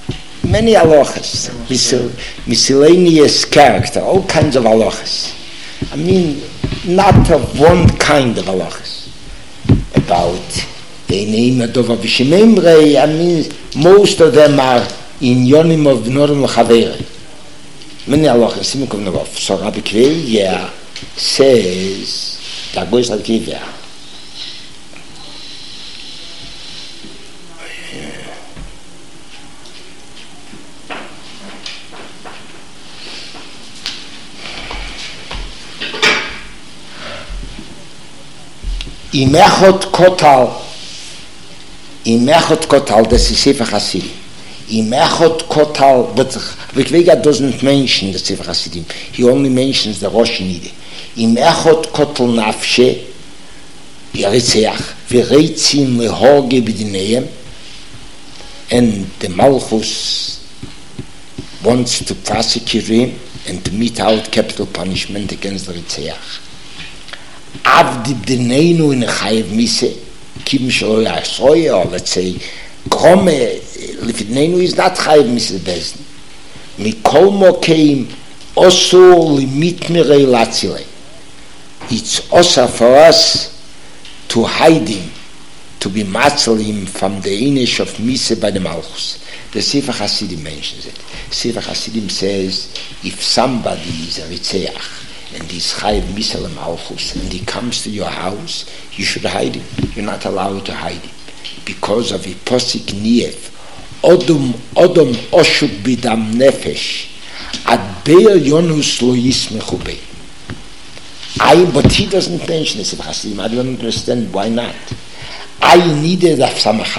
miscellaneous character, all kinds of halachas. I mean, not of one kind of halachas. About the name of Dova Vishimemrei, I mean, most of them are in Yonim of Norim L'Chavere. Many halachas, Simen Kufnun Vov. So Rabbi Kveiger says, that goes like Kveiger. Im Echot Kotal Im Echot Kotal, das ist Sefer Hasidim. Im Echot Kotal, but Vikvega doesn't mention the Sefer Hasidim. He only mentions the Rosh Nide. Im Echot Kotal Nafshe, Yeritzeach, Vireitzim Lehoge B'dineim, and the Malchus wants to prosecute him and to mete out capital punishment against the Ritzeach. Avdi B'dineinu in Chayev Mise, Kim Shaloi Asoye, or let's say, Krome, Lifidneinu is not Chayev Mise Bezdin. Mikol Mokeim, Osu Limit Mirei Latzile. It's also for us to hide him, to be matzal him from the inish of Mise by the Malchus. The Sefer Hasidim mentions it. Sefer Hasidim says, if somebody is a Ritzeach and he's Chayev Mise le Malchus and he comes to your house, you should hide him. You're not allowed to hide him because of a posik niyev. Odom oshuk bidam nefesh ad beir yonus lo yismechu bei. But he doesn't mention this. I don't understand why not. I needed Daf Samach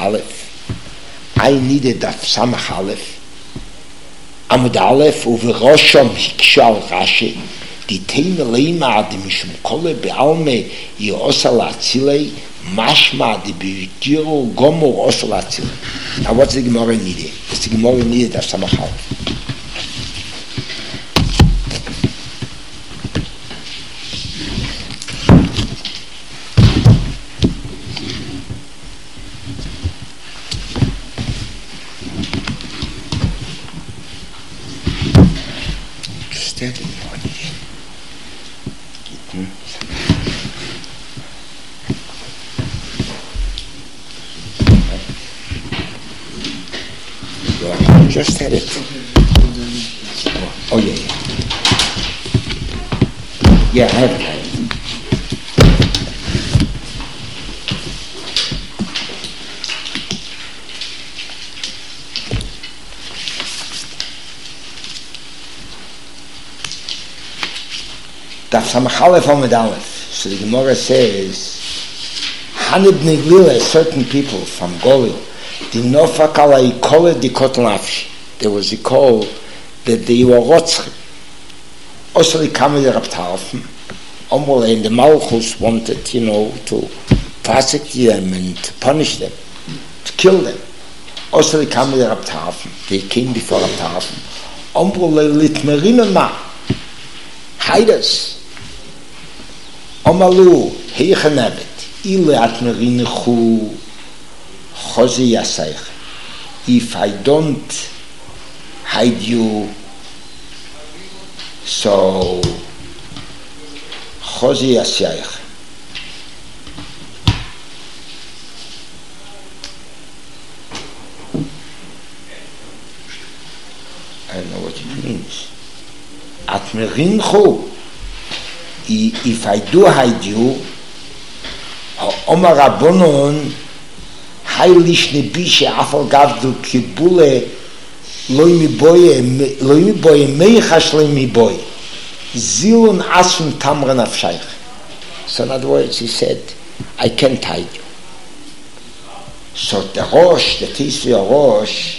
Aleph. Amud Aleph uverosham hikshal Rashi. Die Teine Leima adi mishum kole be'alme yi osa la'atzilei mashma adi bi'utiru gomor osa la'atzilei. Now what's the Gemara needed? It's the Gemara needed Daf Samach Aleph. Just had it. Oh yeah. Yeah, I have it. Daf Samach Aleph Amud Aleph. So the Gemara says, Hanib Niglila, certain people from Golil, there was a call that they were rotzchim. Also they came with the Rabtarfen. And the Malchus wanted, to prosecute them and to punish them, to kill them. Also they came with the Rabtarfen. They came before Rabtarfen. Hide us. Omalu, heichenevet, ile atmerinechu, Chosi Yasaych. If I don't hide you, so Chosi Yasaych. I don't know what it means. Atmerinchu. If I do hide you, Omar Rabbonon, Heilish Nebishe Afal Gavdu Kibule Loimi Boye Meichash Loimi Boye Zilun Asun Tamran Afshaych. So in other words, he said, I can't hide you. So the Tesis Rosh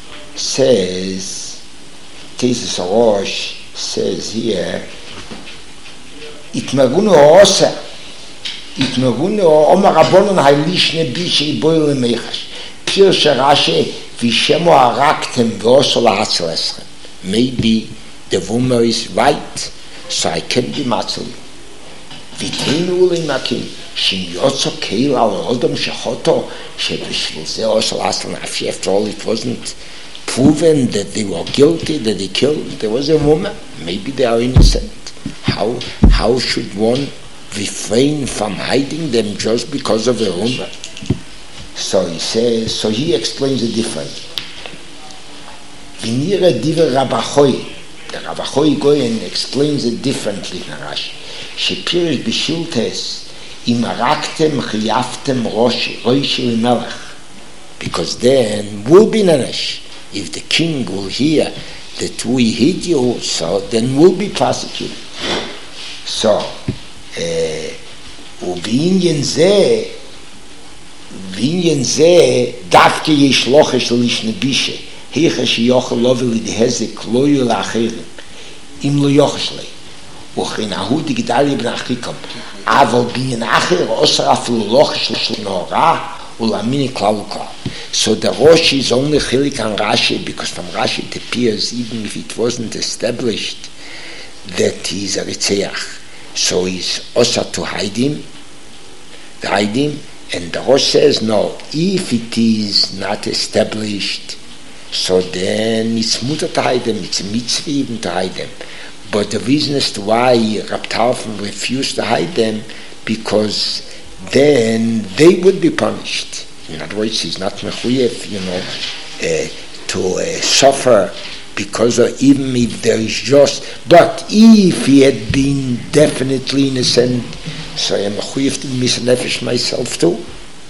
says here, Itmagunu Osa. Itmagunu Omar Rabbonon Heilish Nebishe Boyle Meichash. Pir Sharashe Vishemo Araktem V'oso Lahatzel Eschem. Maybe the woman is right, so I can't be matzil. V'teinu Ulimakim Shin Yotzo Keil Al Odom Shechoto Shebishvil Ze Oso Lahatzel Nafshi. After all, it wasn't proven that they were guilty, that they killed. There was a woman. Maybe they are innocent. How should one refrain from hiding them just because of a rumor? So he says, so he explains it differently. Vinira diver Rabachoi. The Rabachoi Goyen explains it differently in Rashi. Shepirish b'shiltes imaraktem chiyaftem roshi l'melech. Because then we'll be nanesh. If the king will hear that we hid you, so then we'll be prosecuted. So, ובעניין זה, ועניין זה דווקא יש לוחה של לשנבישה, היכה שיוכל לובל לדהזק לא יהיו לאחרים, אם לא יוכל שלי. וכן ההוא דגדליה בן אחיקם, אבל בעניין אחר עושה אפילו לוחה של נורא, ולאמין כלל וכלל. So the Rosh is only chilik on Rashi, because from Rashi it appears, even if it wasn't established, that he's a Ritzeach. So he's also to hide him, and the Rosh says, no, if it is not established, so then it's mutter to hide them, it's a mitzvah even to hide them. But the reason as to why Rab Tarfon refused to hide them, because then they would be punished. In other words, he's not mechuyev, to suffer, because even if there is just, but if he had been definitely innocent, so I am mechuyev to be misnefesh myself too,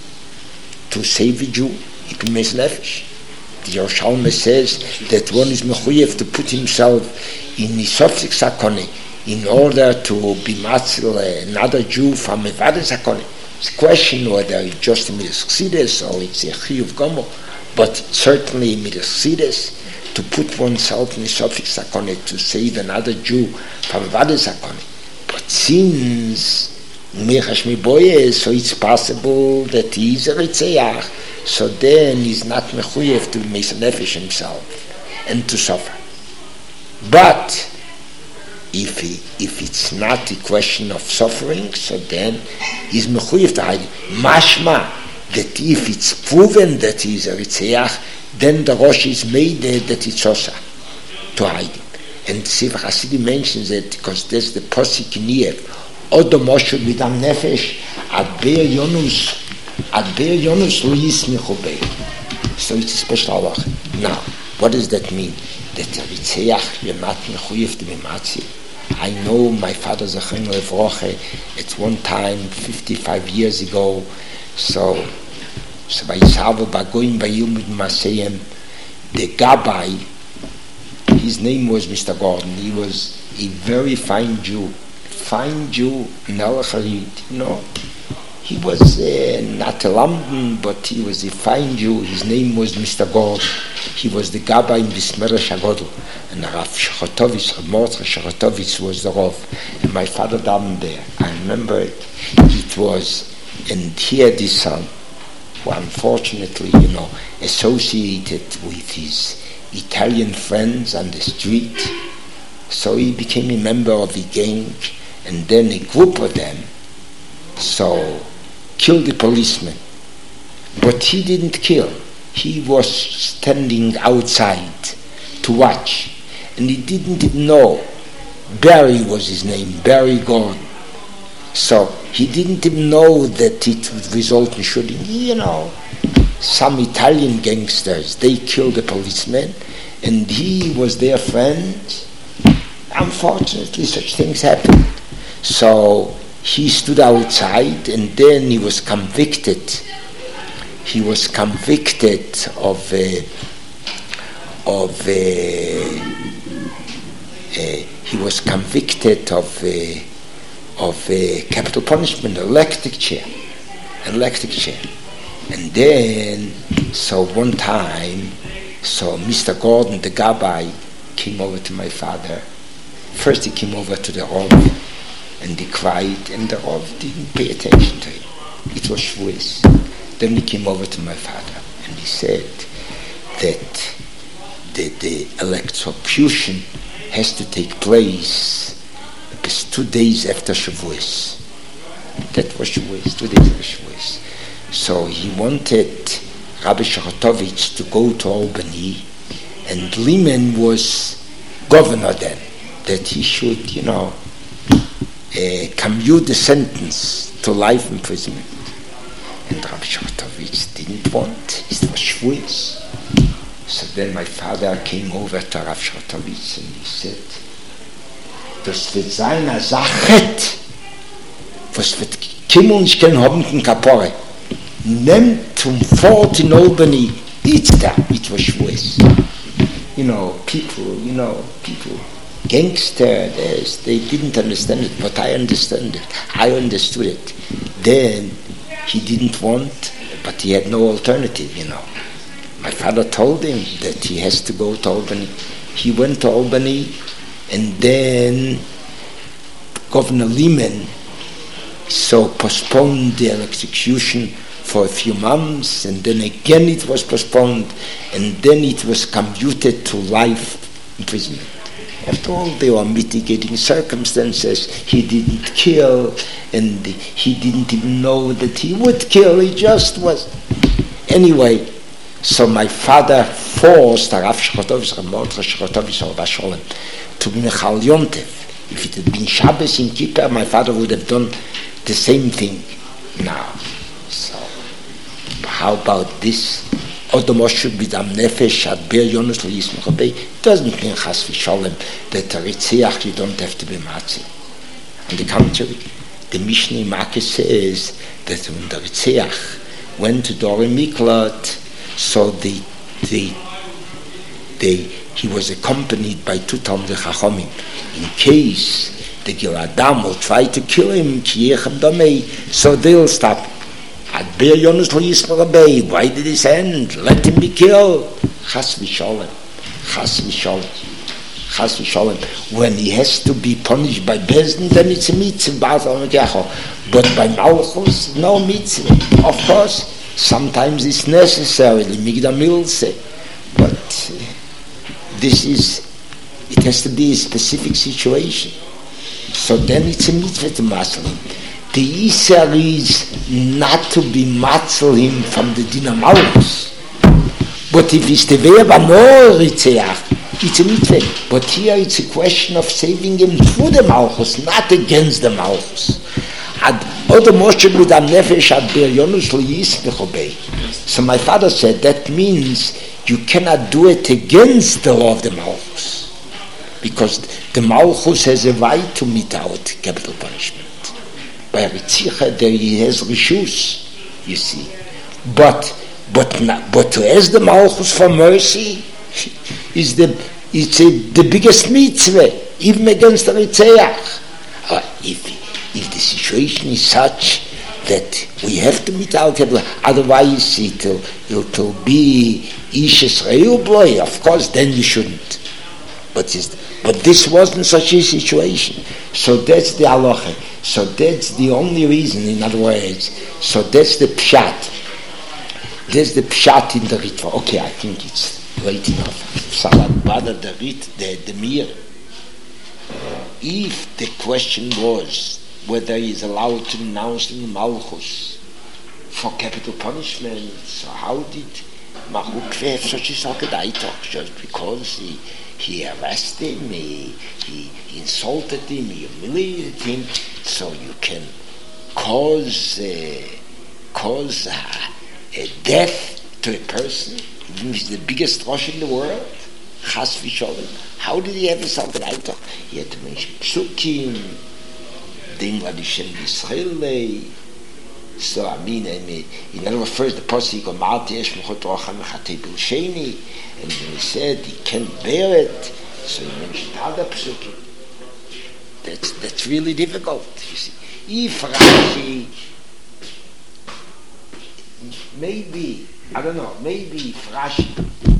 to save a Jew, ich bin misnefesh. The Yerushalmi says that one is mechuyev to put himself in Isofik Sakone in order to be matzil another Jew from Mevada Sakone. It's a question whether it's just a Midas Chassidus or it's a Chiyuv Gomo, but certainly Midas Chassidus to put oneself in Isofik Sakone to save another Jew from Mevada Sakone. But since Mechash Miboye, so it's possible that he is a Ritzeach, so then he's not mechuyev to make nefesh himself and to suffer. But if it's not a question of suffering, so then he's mechuyev to hide. Mashma, that if it's proven that he's a Ritzeach, then the Rosh is made that it's also to hide him. And Sefer Hasidim mentions it because there's the posik in here. Odo Moshe Bidam Nefesh Ad Be'er Yonus Lo Yismichu Be'er. So it's a special halacha. Now, what does that mean? That Ritzeach you're not mechuyev to be matzi. I know my father Zechon Levroche at one time 55 years ago. So by Yishavu Bagoyim Bayilmud Maseyem, the Gabbai, his name was Mr. Gordon. He was a very fine Jew, Melech Harid, He was not a Lamdan, but he was a fine Jew. His name was Mr. Gordon. He was the Gabbai in Bismerish Hagodl. And Rav Shechotovitz, Rav Mordechai Shechotovitz was the Rav. And my father died there. I remember it. It was, and he had his son, who unfortunately, associated with his Italian friends on the street. So he became a member of a gang, and then a group of them killed the policeman. But he didn't kill. He was standing outside to watch, and he didn't even know. Barry was his name, Barry Gordon. So he didn't even know that it would result in shooting. Some Italian gangsters, they killed a policeman, and he was their friend. Unfortunately, such things happened. So he stood outside, and then he was convicted. He was convicted of capital punishment, electric chair. And then, so one time, Mr. Gordon, the Gabbai, came over to my father. First he came over to the Rav, and he cried, and the Rav didn't pay attention to him. It was Shavuos. Then he came over to my father, and he said that the electrocution has to take place because 2 days after Shavuos. That was Shavuos, 2 days after Shavuos. So he wanted Rabbi Shechotovitz to go to Albany, and Lehman was governor then, that he should, commute the sentence to life imprisonment. And Rabbi Shechotovitz didn't want. It was Shavuos. So then my father came over to Rabbi Shechotovitz and he said, das wird sein a Sachet, was wird Kimmel nicht können haben in Kapore. Nehmt zum Fort in Albany, it's that. It was Shavuos. People, gangsters, they didn't understand it, but I understand it. I understood it. Then he didn't want, But he had no alternative, My father told him that he has to go to Albany. He went to Albany, and then Governor Lehman postponed their execution for a few months, and then again it was postponed, and then it was commuted to life imprisonment. After all, there were mitigating circumstances. He didn't kill, and he didn't even know that he would kill. He just was. Anyway, so my father forced Rav Shchotovis, Mordechai Shchotovis, to be Mechal Yontev. If it had been Shabbos in Kippur, my father would have done the same thing now. So, how about this? Odomoshu b'dam nefesh ad ber yonus lo-yismach obey. Doesn't mean chas v'sholem that a ritziach you don't have to be matzi. On the contrary, the Mishnah in Makkah says that when the ritziach went to Dori Miklat, so he was accompanied by 2 Talmidei Chachamim. In case the Giladam will try to kill him, so they'll stop him. Why did this end? Let him be killed. Chas v'sholem. When he has to be punished by Bezdin, then it's a mitzvah. But by Malchus, no mitzvah. Of course, sometimes it's necessary. But it has to be a specific situation. So then it's a mitzvah to matzal him. The Yisrael is not to be matzal him from the Din Malchus. But if it's the Ve'er no Ritzeach, it's a mitzvah. But here it's a question of saving him through the Malchus, not against the Malchus. So my father said that means you cannot do it against the law of the Malchus, because the Malchus has a right to mete out capital punishment. By Ritzicha there he has rishus, you see. But to ask the Malchus for mercy is the biggest mitzvah, even against the Ritzeach. If the situation is such that we have to meet our capital, otherwise it'll be Ishes Reubloy, of course, then you shouldn't. But this wasn't such a situation. So that's the halacha. So that's the only reason, in other words. So that's the pshat. There's the pshat in the Ritva. Okay, I think it's right enough. Salat Bada the Mir. If the question was whether he is allowed to renounce the Malchus for capital punishment, so how did Mahukve have such a Sakedaitach? Just because he harassed him, he insulted him, he humiliated him, so you can cause a death to a person, even if he's the biggest Rosh in the world? Chas v'sholem. How did he have a Sakedaitach? He had to mention Psukim, Ding Ladishem Yisrael. So I mean, in other words, first the Pasuk of Marti Esh Mechot Rochan Mechatei Bil Sheni, and when he said he can't bear it, so he mentioned other Psukim. That's really difficult, you see. If Rashi, maybe if Rashi,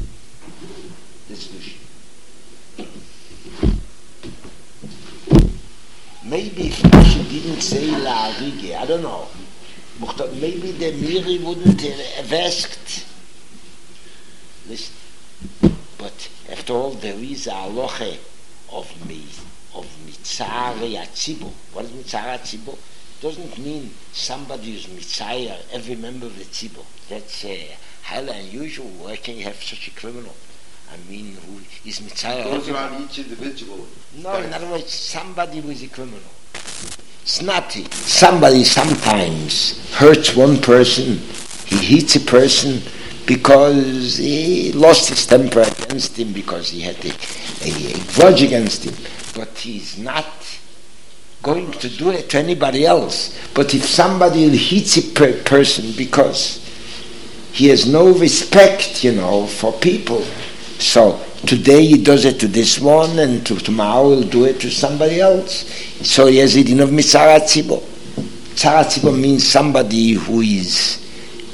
maybe if Rashi didn't say La Arige, I don't know. Maybe the Miri wouldn't have asked. Listen, but after all, there is a halacha of Mitzari Atzibur. What is Mitzari Atzibur? Doesn't mean somebody who's Mitzayah, every member of the Tzibur. That's highly unusual. Why can you have such a criminal? I mean, who is Mitzayah? Goes around each individual. No, in other words, somebody who is a criminal. Snotty. Somebody sometimes hurts one person, he hits a person because he lost his temper against him, because he had a grudge against him, but he's not going to do it to anybody else. But if somebody hits a person because he has no respect, for people, so today he does it to this one, and tomorrow he'll do it to somebody else. So he has a din of Mitzara Tzibur. Mitzara Tzibur means somebody who is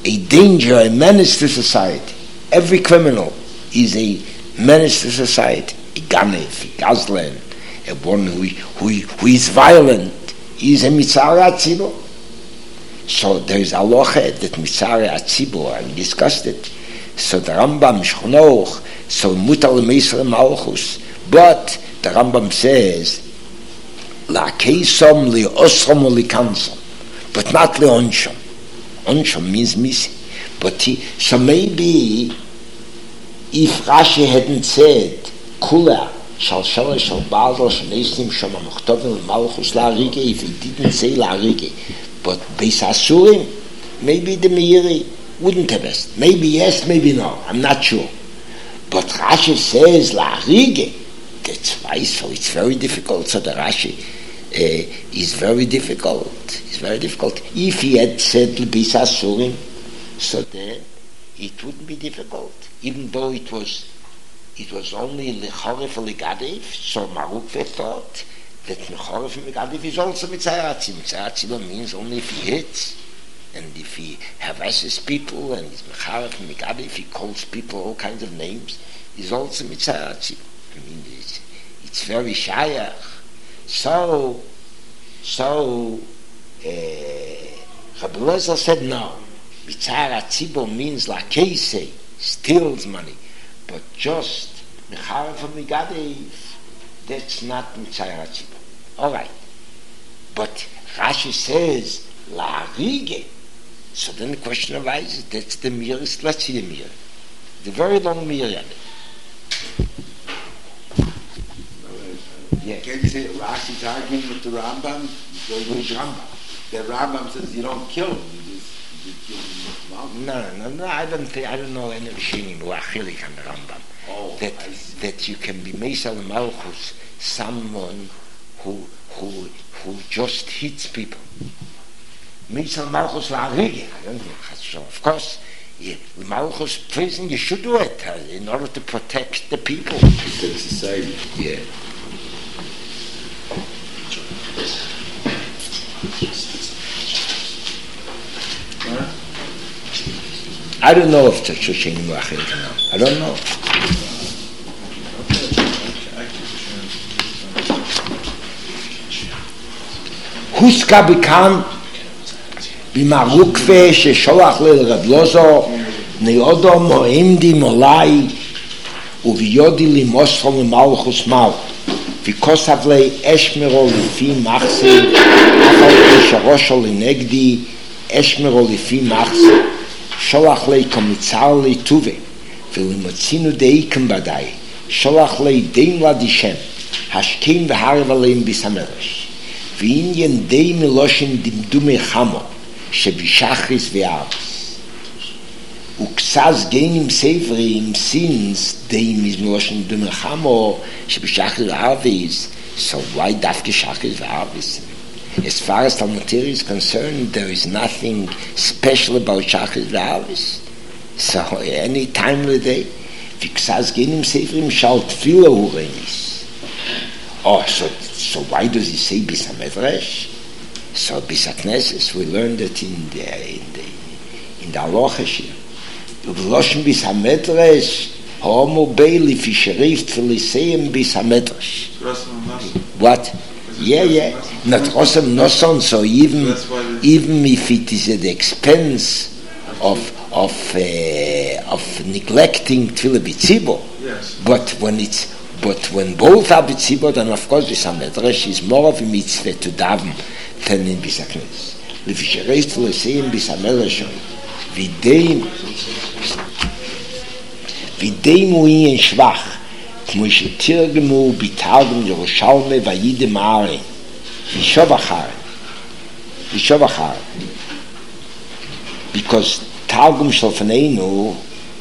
a danger, a menace to society. Every criminal is a menace to society. A ganef, a gazlan, a one who is violent, is a mitzara atzibur. So there is a halacha that mitzara atzibur, and we discussed it. So the Rambam Shchonoch, so mutar l'meisar malchus, but the Rambam says la'keisom li'osrom u'likansom, but not li'onshom. Onshom means missing. But so maybe if Rashi hadn't said kula shal shalosh shal basel shal neisnim shal machtovim malchus la'arige, if he didn't say la'arige, but beis asurim, maybe the Meiri wouldn't have asked. Maybe yes, maybe no. I'm not sure. But Rashi says la'arige. That's why. So it's very difficult. So the Rashi is very difficult. It's very difficult. If he had said beis asurim, so then it wouldn't be difficult. Even though it was only lechoref or ligadif, so Marukve thought that lechoref and ligadif is also mitzayah atzibur. Mitzayah atzibur means only if he hits, and if he harasses people, and he's mecharef and ligadif, he calls people all kinds of names, is also mitzayah atzibur. I mean, it's very shayach. So Rabbi Eliezer said no. Mitzayah atzibur means like Keisei, steals money, but just mecharef and ligadif, that's not mitzayah atzibur. All right, but Rashi says la'arige. So then the question arises: that's the mirrors. Let's see the mirror, the very long mirror. Yeah. Can you say Rashi's arguing with the Rambam? Which Rambam? The Rambam says you don't kill him, you kill him. No. I don't know any Rishonim who are chilik on the Rambam. Oh, that you can be Meisal Malchus, someone who just hits people. Meisal Malchus la'arige. So of course, Malchus prison, you should do it in order to protect the people. the society. Yeah. I don't know if such a thing is now. I don't know. Huska bekam b'marukve shesholach le'Reb Lozo ne'odo mo'imdi molai u'viyodi limosro le'malchus mal v'kosav le'eshmero lefi machsi achal kisharosho le'negdi eshmero lefi machsi שולח לי כמצר לי טובה ולמצינו דאיקם בדי שולח לי דים לדישם השכים והרב עליהם בסמרש ועניין די מלושן דמדומי חמו שבשחריס וארבס וקסס גנים ספרים סינס די מלושן דמי חמו שבשחריס וארבס so why דווקא שחריס וארבס? As far as Talmud Torah is concerned, there is nothing special about Shachris v'Avis. So any time of the day, v'ksas genim seferim shal tefila huremis. Oh, so why does he say bis hamedrash? So bis hakneses, we learned that in the halacha here. Uv'loshen bis hamedrash, homo beili fisherif tefiliseim bis hamedrash. What? Yeah. Not Rosam Noson, so even if it is at the expense of neglecting Tefillah B'Tzibor, yes. but when both are B'Tzibor, then of course the Medrash is more of a mitzvah to daven than in Bisaknes. L'fisherei Tefillah Bisamedrash v'dei mu'in shvach כמו שתרגמו בתרגום ירושלמי וידי מערי וישוב אחר because תרגום של פנינו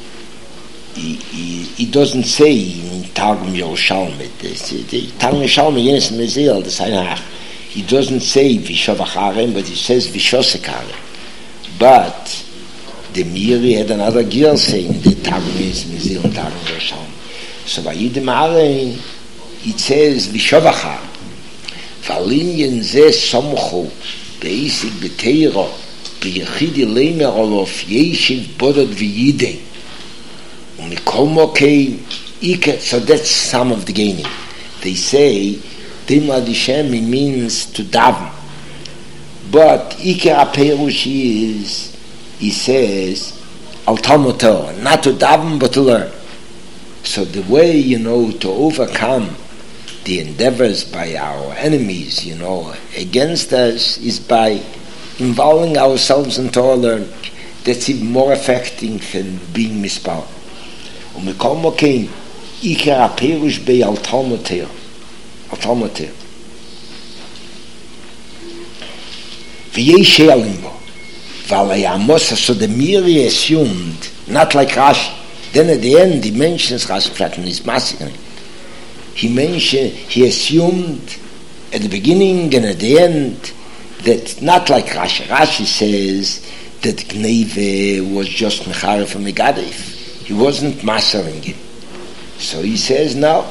it doesn't say in תרגום ירושלמי תרגום ירושלמי יש מזיל it doesn't say וישוב אחרם but it says וישוס אחרם but the Meiri had another girl saying that תרגום יש מזיל תרגום ירושלמי. So by Yidem Arein, it says, Vishovacha, Valinyan ze somchu, Beisig beteiro, ביחידי לימר עולוף ישיב בודד וידי ומכל מוקי so that's some of the gaining. They say Dimad Hashem means to daven, but Iker HaPerush is, he says, al Talmud Torah, not to daven but to learn. So the way, to overcome the endeavors by our enemies, against us, is by involving ourselves in Torah learning. That's even more effective than being mispowered. ומכל מוקם עיקר הפירוש בי על תלמוד תורה ויש שאלים בו ועל היעמוס so the Miri assumed not like Rashi then at the end he mentions Rashi in his massacre he assumed at the beginning and at the end that not like Rashi says that Gneve was just Mecharef and Megadif. He wasn't mastering him. So he says now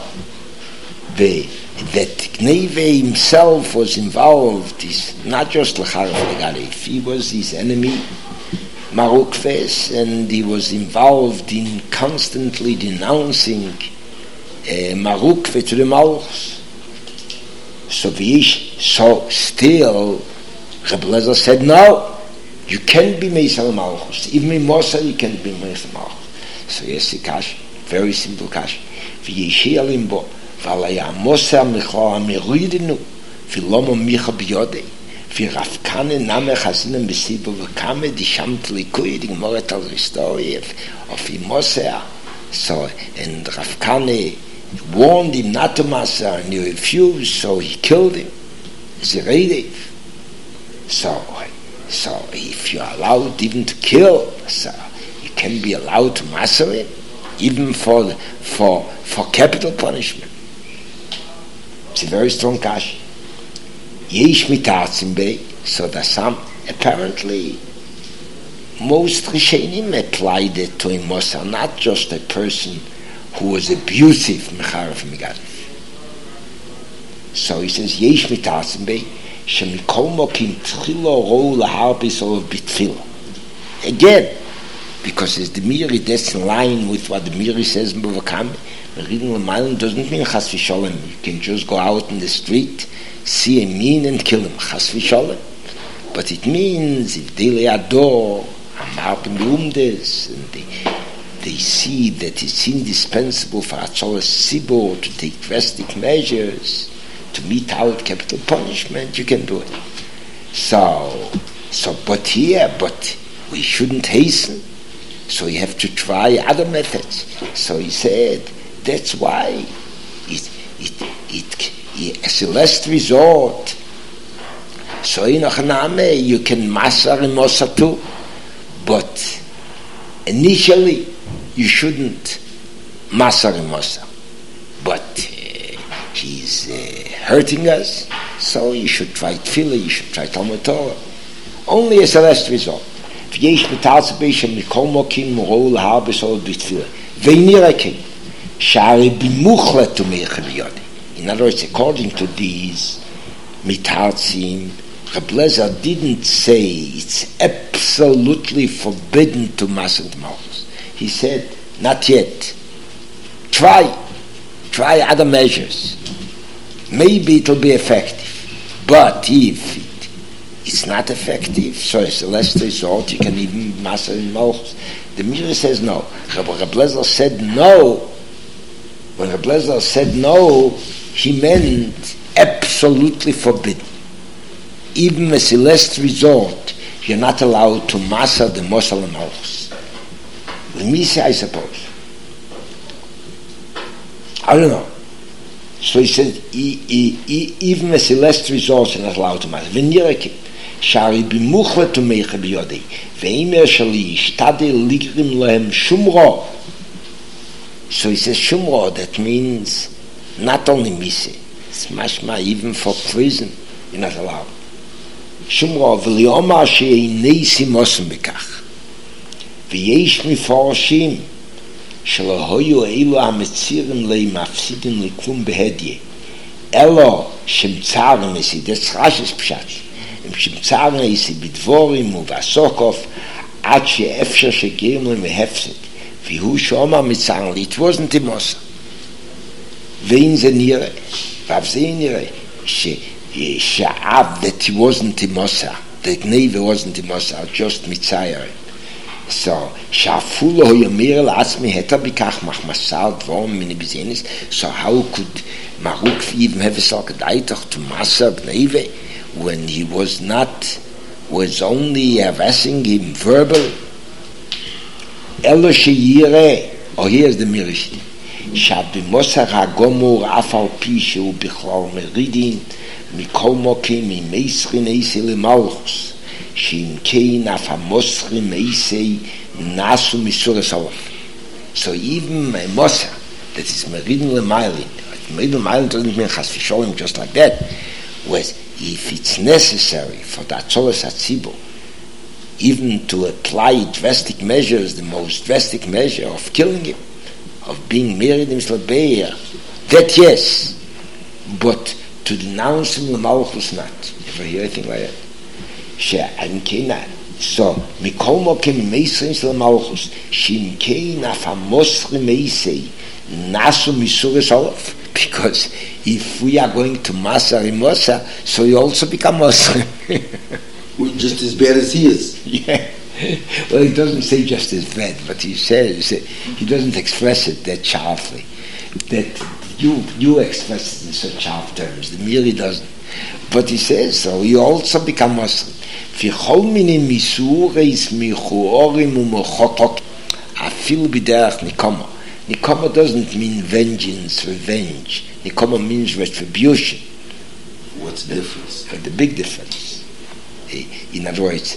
that Gneve himself was involved. He's not just L'charef Megadif. He was his enemy, Marukves, and he was involved in constantly denouncing Marukve to the Malchus. So still, Reb Lezer said, no, you can't be Meisel Malchus. Even in Mosa, you can't be Meisel Malchus. So yes, Kash, very simple Kash. V'yeshia limbo, v'alaya Mosa michla amiridinu, v'lomo micha biyodei, v'rafkane name chazinem b'sibo, v'kame dishamt likuyi, the Gemara tells the story of Mosa. So, and Rafkane warned him not to Masa, and he refused, so he killed him. It's a Reidev. So if you're allowed even to kill, so you can be allowed to massacre him, even for capital punishment. It's a very strong kash. Yesh mitarzim bei, so that some apparently most Rishonim applied it to a Mosa, not just a person who was abusive, Mecharef Megadif. So he says, Yesh mitarzim bei, shemikol mokim tchilo rou laharbis or bitfilo. Again, because it's the Miri, that's in line with what the Miri says in Bavakam. Reading L'mayim doesn't mean chas v'sholem. You can just go out in the street, see a mean and kill him, chas v'sholem. But it means if they lay a door, and they see that it's indispensable for Atzolas Sibor to take drastic measures to mete out capital punishment, you can do it. But we shouldn't hasten, so you have to try other methods. So he said that's why as a last resort, so in Achaname you can massacre in Mosa too, but initially you shouldn't massacre in Mosa. But he's hurting us, so you should try Tefillah, you should try Talmud Torah. Only as a last resort. V'yesh b'tarz b'ishem mikol mokim rou l'har b'sol b'tefillah. V'nirakim shari b'muchlet u'meicha b'yodi. In other words, according to these mitarzim, Reb Lezer didn't say it's absolutely forbidden to massacre Malchus. He said, not yet. Try other measures. Maybe it will be effective. But if it's not effective, so as a last resort, you can even massacre Malchus. The Miri says no. Reb Lezer said no. When Reb Lezer said no, he meant absolutely forbidden. Even as a last resort, you're not allowed to massacre the Mossel and Malchus. Let me say, I suppose. I don't know. So he said, even as a last resort, you're not allowed to massacre. V'nirakim shari b'muchlet u'meicha b'yodei ve'imer shali yishtadel ligrim lehem shumro. So he says shumro, that means not only mise, it's mashma even for prison, you're not allowed. Shumro v'liomar she'einei simosem bekach v'yesh miforshim shelo hoyu eilu hametzirim lei mafsidim liklum behedye elo shemtzarim esi, that's Rashi's pshat, im Shimtzar Neisi, Bidvorim, Uvasokov, עד שאפשר שגרים להם מהפסד. והוא שאומר מצער לי, it wasn't the Mosa. ואם זה נראה, ואף זה נראה, שאב that he wasn't the Mosa, that never wasn't the Mosa, just מצער. So, שאפילו הוא יאמר לעצמי, היתה בכך מחמסה דבורם מיני בזינס, so how could Maruk even have a socket Eitoch to Masa Gneve when he was only harassing him verbal? Elo sheyire, here's the Mirishti. Shabimosar hagomur afal pi shehu bichlal meridin mikol mokim imeisri neisi lemalchus sheim kein afamosri meisei nasu misuras alaf. So even a Mosa that is meridin lemailin, meridin lemailin doesn't mean chas v'sholem just like that, was if it's necessary for the Atzolas HaTzibur even to apply drastic measures, the most drastic measure of killing him, of being married in Slabeya, that yes, but to denounce him l'malchus not. Ever hear anything like that? So, mikol mokem meisrin shel malchus, shim kein afamosri meisei nasu misuras olav. Because if we are going to Masa Mosa, so you also become Muslim. We're just as bad as he is. Yeah. Well, he doesn't say just as bad, but he says, he doesn't express it that sharply. That you express it in such sharp terms. The Miri doesn't. But he says, so you also become Muslim. V'chol mini misureis michuorim u'mochotok afil b'derech nikoma. Nikoma doesn't mean vengeance, revenge. Nikoma means retribution. What's the difference? The big difference. In other words,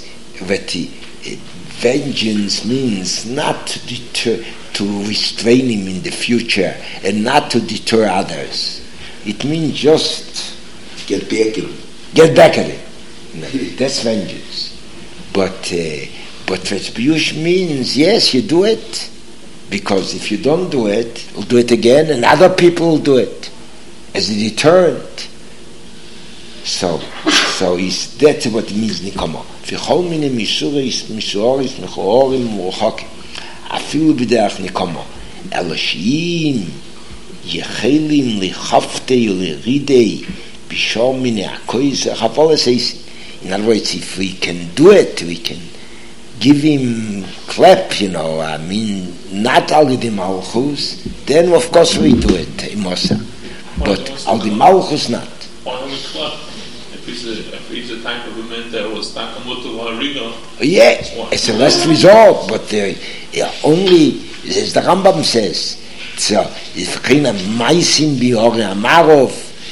vengeance means not to deter, to restrain him in the future and not to deter others. It means just get back at him. Get back at him. No, that's vengeance. But retribution means, yes, you do it. Because if you don't do it, you'll do it again, and other people will do it as a deterrent. So that's what it means, Nikoma. V'chol mine misuris, misuoris, mechuorim, u'rochokim. Afilu b'derech Nikoma. Eloshim, yechelim lichaftei u'liridei, b'shor mine akoiz, chavola says. In other words, if we can do it, we can give him clap, not al the malchus, then of course we do it, Mosa. But al the malchus not. Why don't we clap? If he's a type of a man that was Takamoto Hariga. Yeah, it's a last resort, but only, as the Rambam says, if kein meisin biore amarov,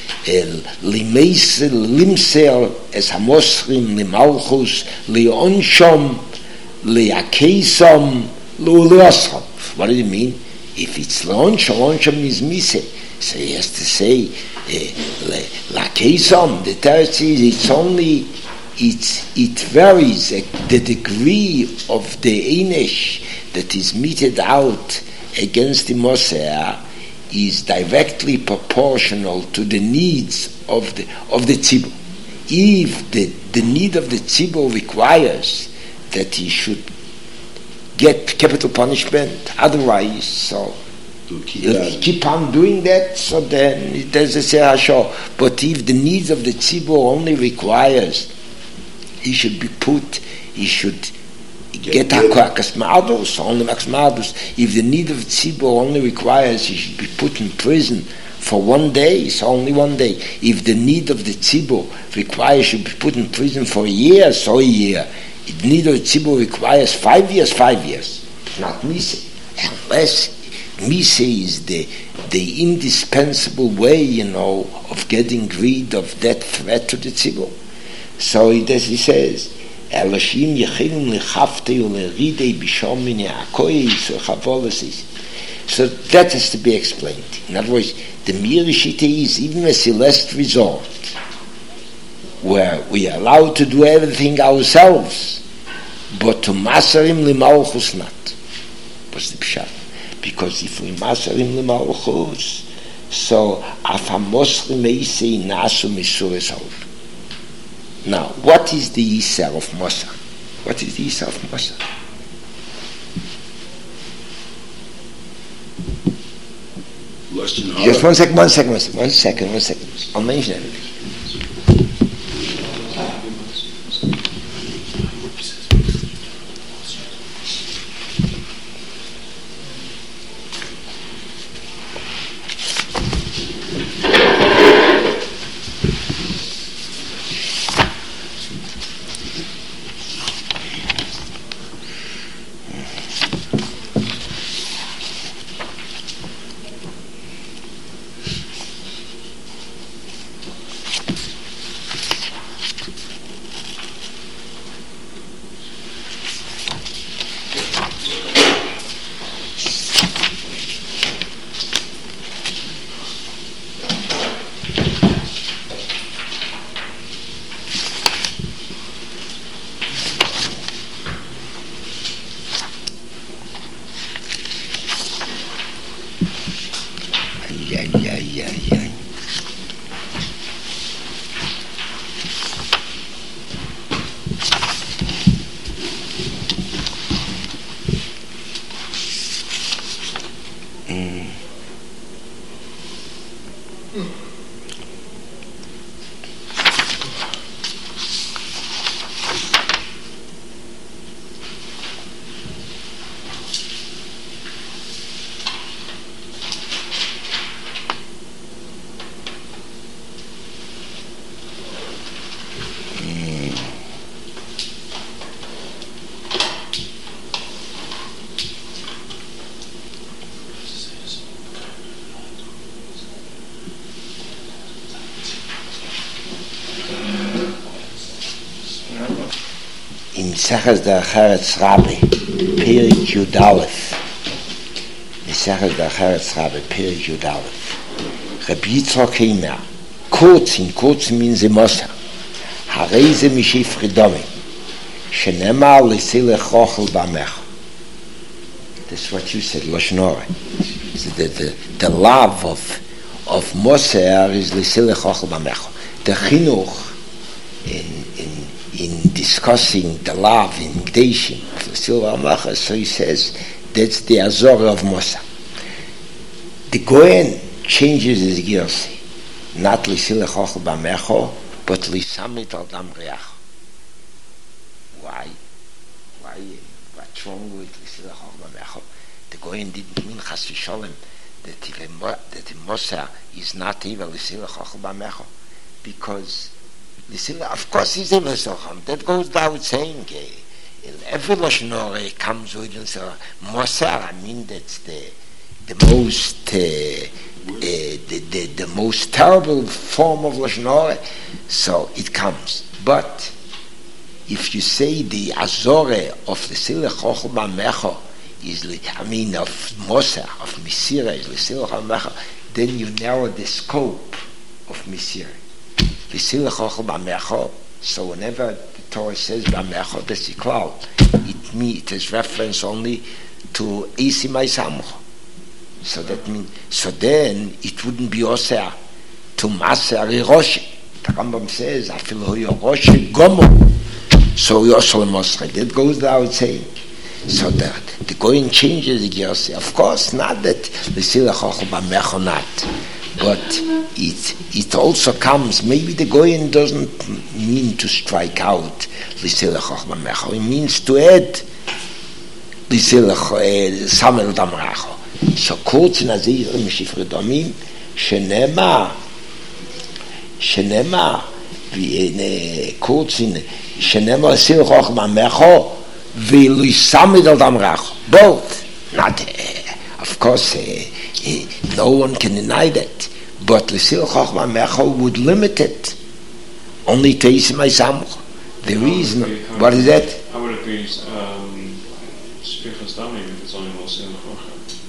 limser es hamosrim limalchus lionshom liakesom luloshom. What does it mean? If it's lonshom is mise. So he has to say lakesom. The Torah says it varies. The degree of the einish that is meted out against the Mosea is directly proportional to the needs of the tzibur. If the need of the tzibur requires that he should get capital punishment, otherwise, so he'll keep on doing that, so then there's a serasho. But if the needs of the tzibur only requires he should get hakoakas ma'adus, only max ma'adus. If the need of tzibur only requires he should be put in prison for 1 day, it's only 1 day. If the need of the tzibur requires he should be put in prison for a year, so a year. If the need of the tzibur requires 5 years, 5 years. Not mise. Unless mise is the indispensable way, of getting rid of that threat to the tzibur. So he says, Eloshim yechilim lechaftei uleridei bishom mine akoyis u'chavolesis. So that has to be explained. In other words, the Mirishite is even a celeste resort where we are allowed to do everything ourselves, but to masarim limalchus not. What's the pshat? Because if we masarim limalchus, so afamos meisei nasu misures Now, what is the Yisrael of Mosa? What is the Yisrael of Mosa? Just one second. I'll mention everything. Mesechus the Acheretz Rabbi, Perik Yud Aleph. Mesechus the Acheretz Rabbi, Perik Yud Aleph. Rabbi Yitzchak Eimer, Kurzin means a Mosa. Hareize Mishif Ridomim, Shenema L'Silech Rochel B'Amecha. That's what you said, Lashon Hora. The love of Moser is L'Silech Rochel B'Amecha. The Chinuch in discussing the love in Gdeishim, so he says that's the Azor of Mosa. The Goyen changes his Girsi, not L'Silech Rochel B'Amecha, but L'Samit Al Dam Reach. Why? What's wrong with L'Silech Rochel B'Amecha? The Goyen didn't mean Chas v'Sholem that the Mosa is not even L'Silech Rochel B'Amecha, because of course, he's able to. That goes without saying. Every Lashon Hora comes with Moser. I mean, that's the most terrible form of Lashon Hora. So it comes. But if you say the Azore of the L'Silech Rochel B'Amecha is, of Moser, of Misira is L'Silech Rochel B'Amecha, then you narrow the scope of Misira. So whenever the Torah says B'Amecha, that's the cloud. It is reference only to Eisi Maisamuch. So that means, so then it wouldn't be Oseh to Maser Roshi. The Rambam says, Afilu Hu Roshi Gomo. So Yosel Mosre. That goes without saying. So that the Goyen changes the Gersi. Of course, not that L'Silech Rochel B'Amecha not. But it also comes, maybe the Goyen doesn't mean to strike out L'Silech Rochel B'Amecha. It means to add L'Silech Samel Dam Reach. So kurz in Azir Mishif Ridomim, Shenema, kurz in Shenema L'Silech Rochel B'Amecha, V'Samel Dam Reach. Both. Not, of course, no one can deny that. But L'Silech Rochel B'Amecha would limit it only to Eisi Maisamuch. The reason, what is that? I would agree, Shpichas Damim, if it's only L'Silech Rochel.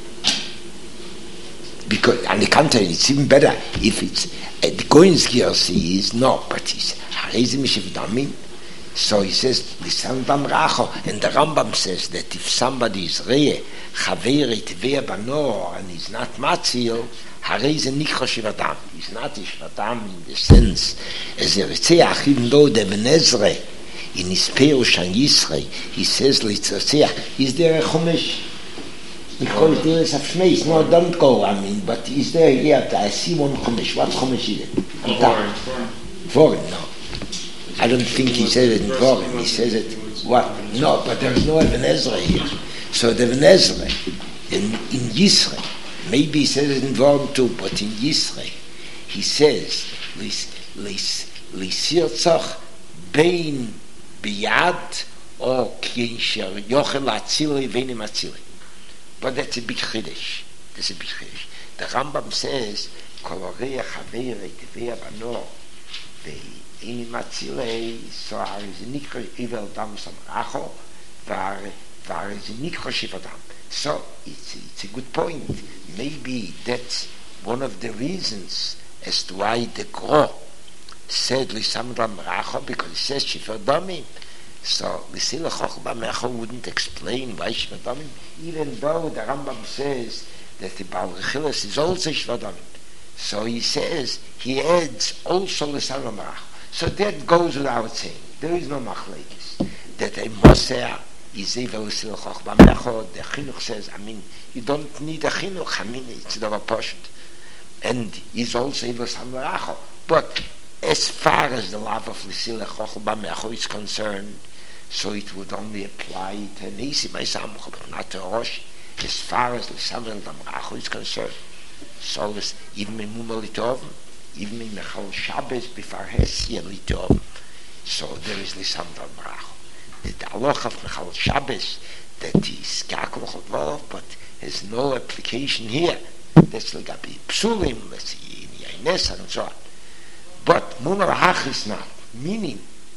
Because, on the contrary, it's even better if it's, the Goyen's Gersi is no, but it's Hareize Mishif Damim. So he says, L'Samel Dam Reach, and the Rambam says that if somebody is Reh, Chaveri Tvei Banor, and he's not Matzil, Harei ze nicht choshev Adam. He's not ish Adam in the sense, as Ritzeach, even though the Ben Ezra, in his Perush on Yisrei, he says, Ritzeach, is there a Chumash? Because there is a Shmeis, no, don't go, I mean, but is there, yeah, I see one Chumash. What Chumash is it? Foreign, no. I don't think he says it in Foreign, he says it, what? No, but there's no Eben Ezra here. So the Eben Ezra, in Yisrei, maybe he says it in Foreign too, but in Yisrei, he says, Lisirtzach bein biyad or kinsher yochel atzili venim atzili. But that's a big chiddush. That's a big chiddush. The Rambam says, kolorei chavei tevei abanor ve'enim atzili, so are ze nikro ivel dam samracho, v'are ze nikro shiv adam. So it's a good point. Maybe that's one of the reasons as to why the Gro said Lisamdam Racha, because it says Shifa Damim. So Lisila Chochba Mecha wouldn't explain why Shifa Damim, even though the Rambam says that the Baal Rechilas is also Shifa Damim. So he says, he adds also Lisamdam Racha. So that goes without saying. There is no machlekes. That a Moser is Eva Lisila Chochba Mecha, the Chinuch says, I mean, you don't need a Chinuch, I mean, it's not a poshut. And he's also Eva Lisila Racha. But as far as the love of Lisila Chochba Mecha is concerned, so it would only apply to Nisi Maisamcha, but not to Rosh. As far as Lisila Mecha is concerned, so is even in Muma Litovim, even in Mechal Shabbos before Hesia Litovim, so there is Lisila Mecha. The halacha of Mechal Shabbos that is Kakoch involved, but has no application here. That's like a Psulim, let's see, in Yaines and so on. But Mumalach is not. Meaning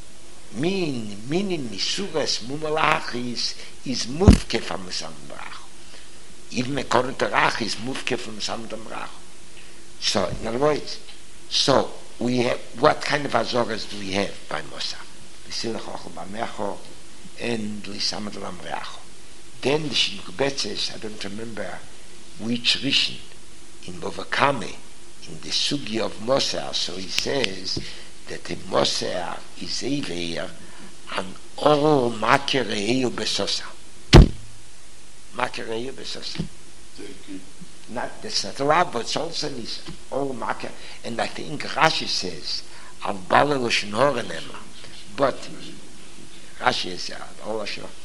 Misuras Mumalach is Mufke from Sambrach. Even according to Rach is Mufke from Sambrach. So, in other words, so we have, what kind of Azoras do we have by Mosa? Lisila Chochel Bamecho and Lisamad Lamreacho. Then the Shimkubet says, I don't remember which Rishon in Bovakame, in the Sugi of Moser, so he says that the Moser is Eiveir and all Makereu Besosa. Makereu Besosa. That's not allowed, but it's also this all Maker. And I think Rashi says, Al Bala Loshen Horenema. But Rashi is all Loshen Horenema.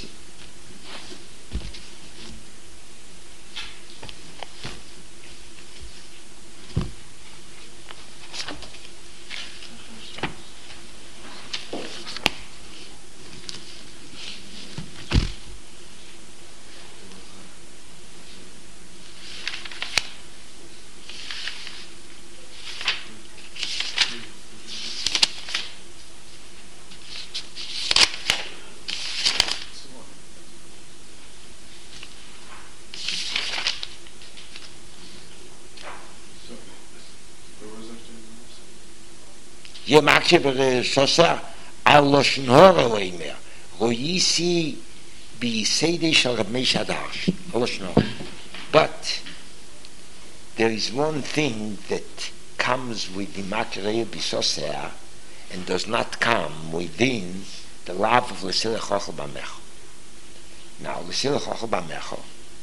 Je mag je ber sosa alloshn hora weimer roisi bi seide shal meshadash alloshn. But there is one thing that comes with the makrei bisosa and does not come within the love of Lisila Chochel Bamecho. Now Lisila Chochel Bamecho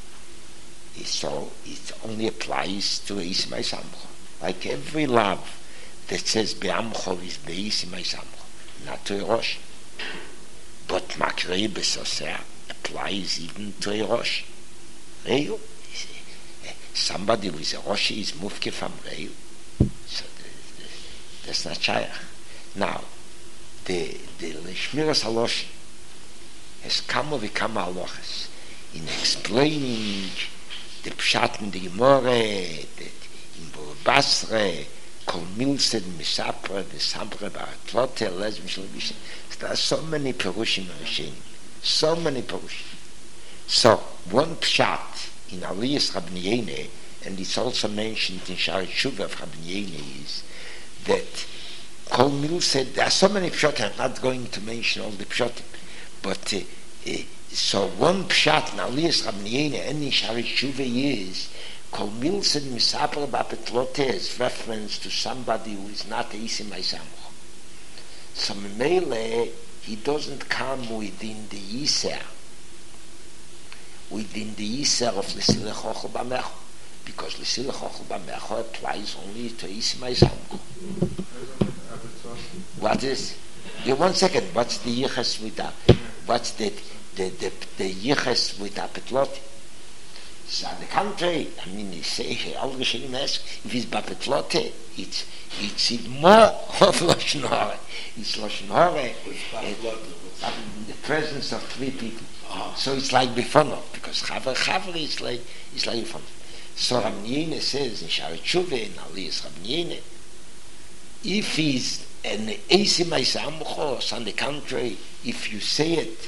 is so it only applies to Ismai Samcho, like every love that says Be'amcho is Be'isi Maisamcho, not to a Rosh. But Makrei B'Soseh applies even to a Rosh. Reu. Somebody with a Rosh is Mufke from Reu. So that's not Shayach. Now, the Shmiras HaLosh has come over Kama Alochas in explaining the Pshat in the Gemara, that in Bava Basra, Kol Milsed Misapra, the Sampra Baratlote, Lesm Shalabishin. There are so many Perushim Rishin. So many Perushim. So, one Pshat in Aliyas Rabbi Yene, and it's also mentioned in Shari Shuva of Rabbi Yene, is that Kol Milsed, there are so many Pshat, I'm not going to mention all the Pshat, but so one Pshat in Aliyas Rabbi Yene and in Shari Shuva is Kol milsen misaper bapetlote is reference to somebody who is not Isim Aisamuch. So Mele, he doesn't come within the Yisr of L'Silech Ochel B'Mecho, because L'Silech Ochel B'Mecho applies only to Isim Aisamuch. What is? Yeah, 1 second. What's the yiches with that? What's the yiches with apetlot? So on the contrary, I mean, you say all the Rishonim ask if it's bapetlote, it's more of lashon hara. It's lashon hara in the presence of 3 people. So it's like before, because chaver is like before. So Rabbi Yene says in Shari Tshuva in Aliyas Rabbi Yene, if he's an Eisim Aisamuchos, on the contrary, if you say it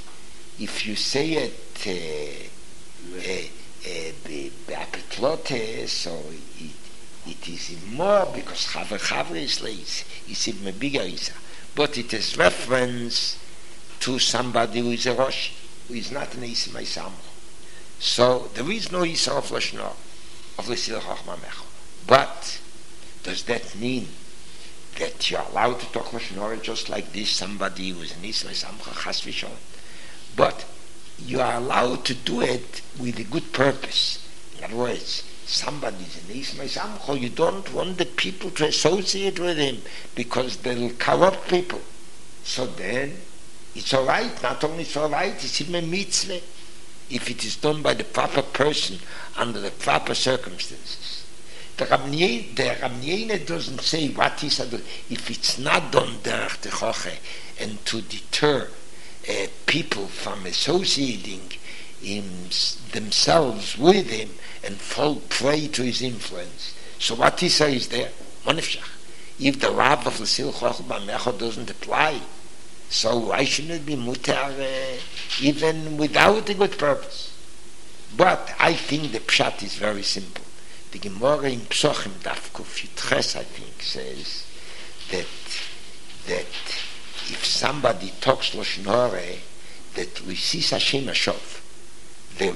be'apetlote, so it is more, because Chaver is late, it's even bigger Isa. But it is reference to somebody who is a Rosh, who is not an Eisim Aisamuch. So there is no Isa of Lashon Hara, of L'Silech Ochel B'Mecho. But does that mean that you're allowed to talk Lashon Hara just like this, somebody who is an Eisim Aisamuch, Chas v'Shalom? But you are allowed to do it with a good purpose. In other words, somebody is an Eisim Aisamuch, you don't want the people to associate with him because they'll corrupt people. So then, it's all right. Not only it's all right, it's even a mitzvah if it is done by the proper person under the proper circumstances. The Rabniyene doesn't say what is if it's not done derech the choche and to deter people from associating themselves with him and fall prey to his influence. So what he says is there, if the Rav of L'Silech Ochel B'Mecho doesn't apply, so why shouldn't it be mutar even without a good purpose? But I think the pshat is very simple. The Gemara in Psochim Daf Kuf Yitches, I think, says that if somebody talks Lashon Hara, that we see Hashem Ashov, there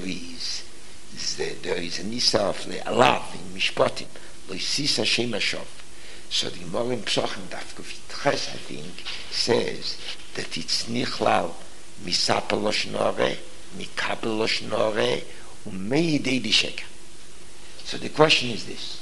is an Isa of Alav in Mishpatim, we see Hashem Ashov. So the Gemara in Psochim Daf Kuf Yitches, I think, says that it's Nichlal Misapa Lashon Hara, Mikabel Lashon Hara, Umeidei Di Sheker. So the question is this: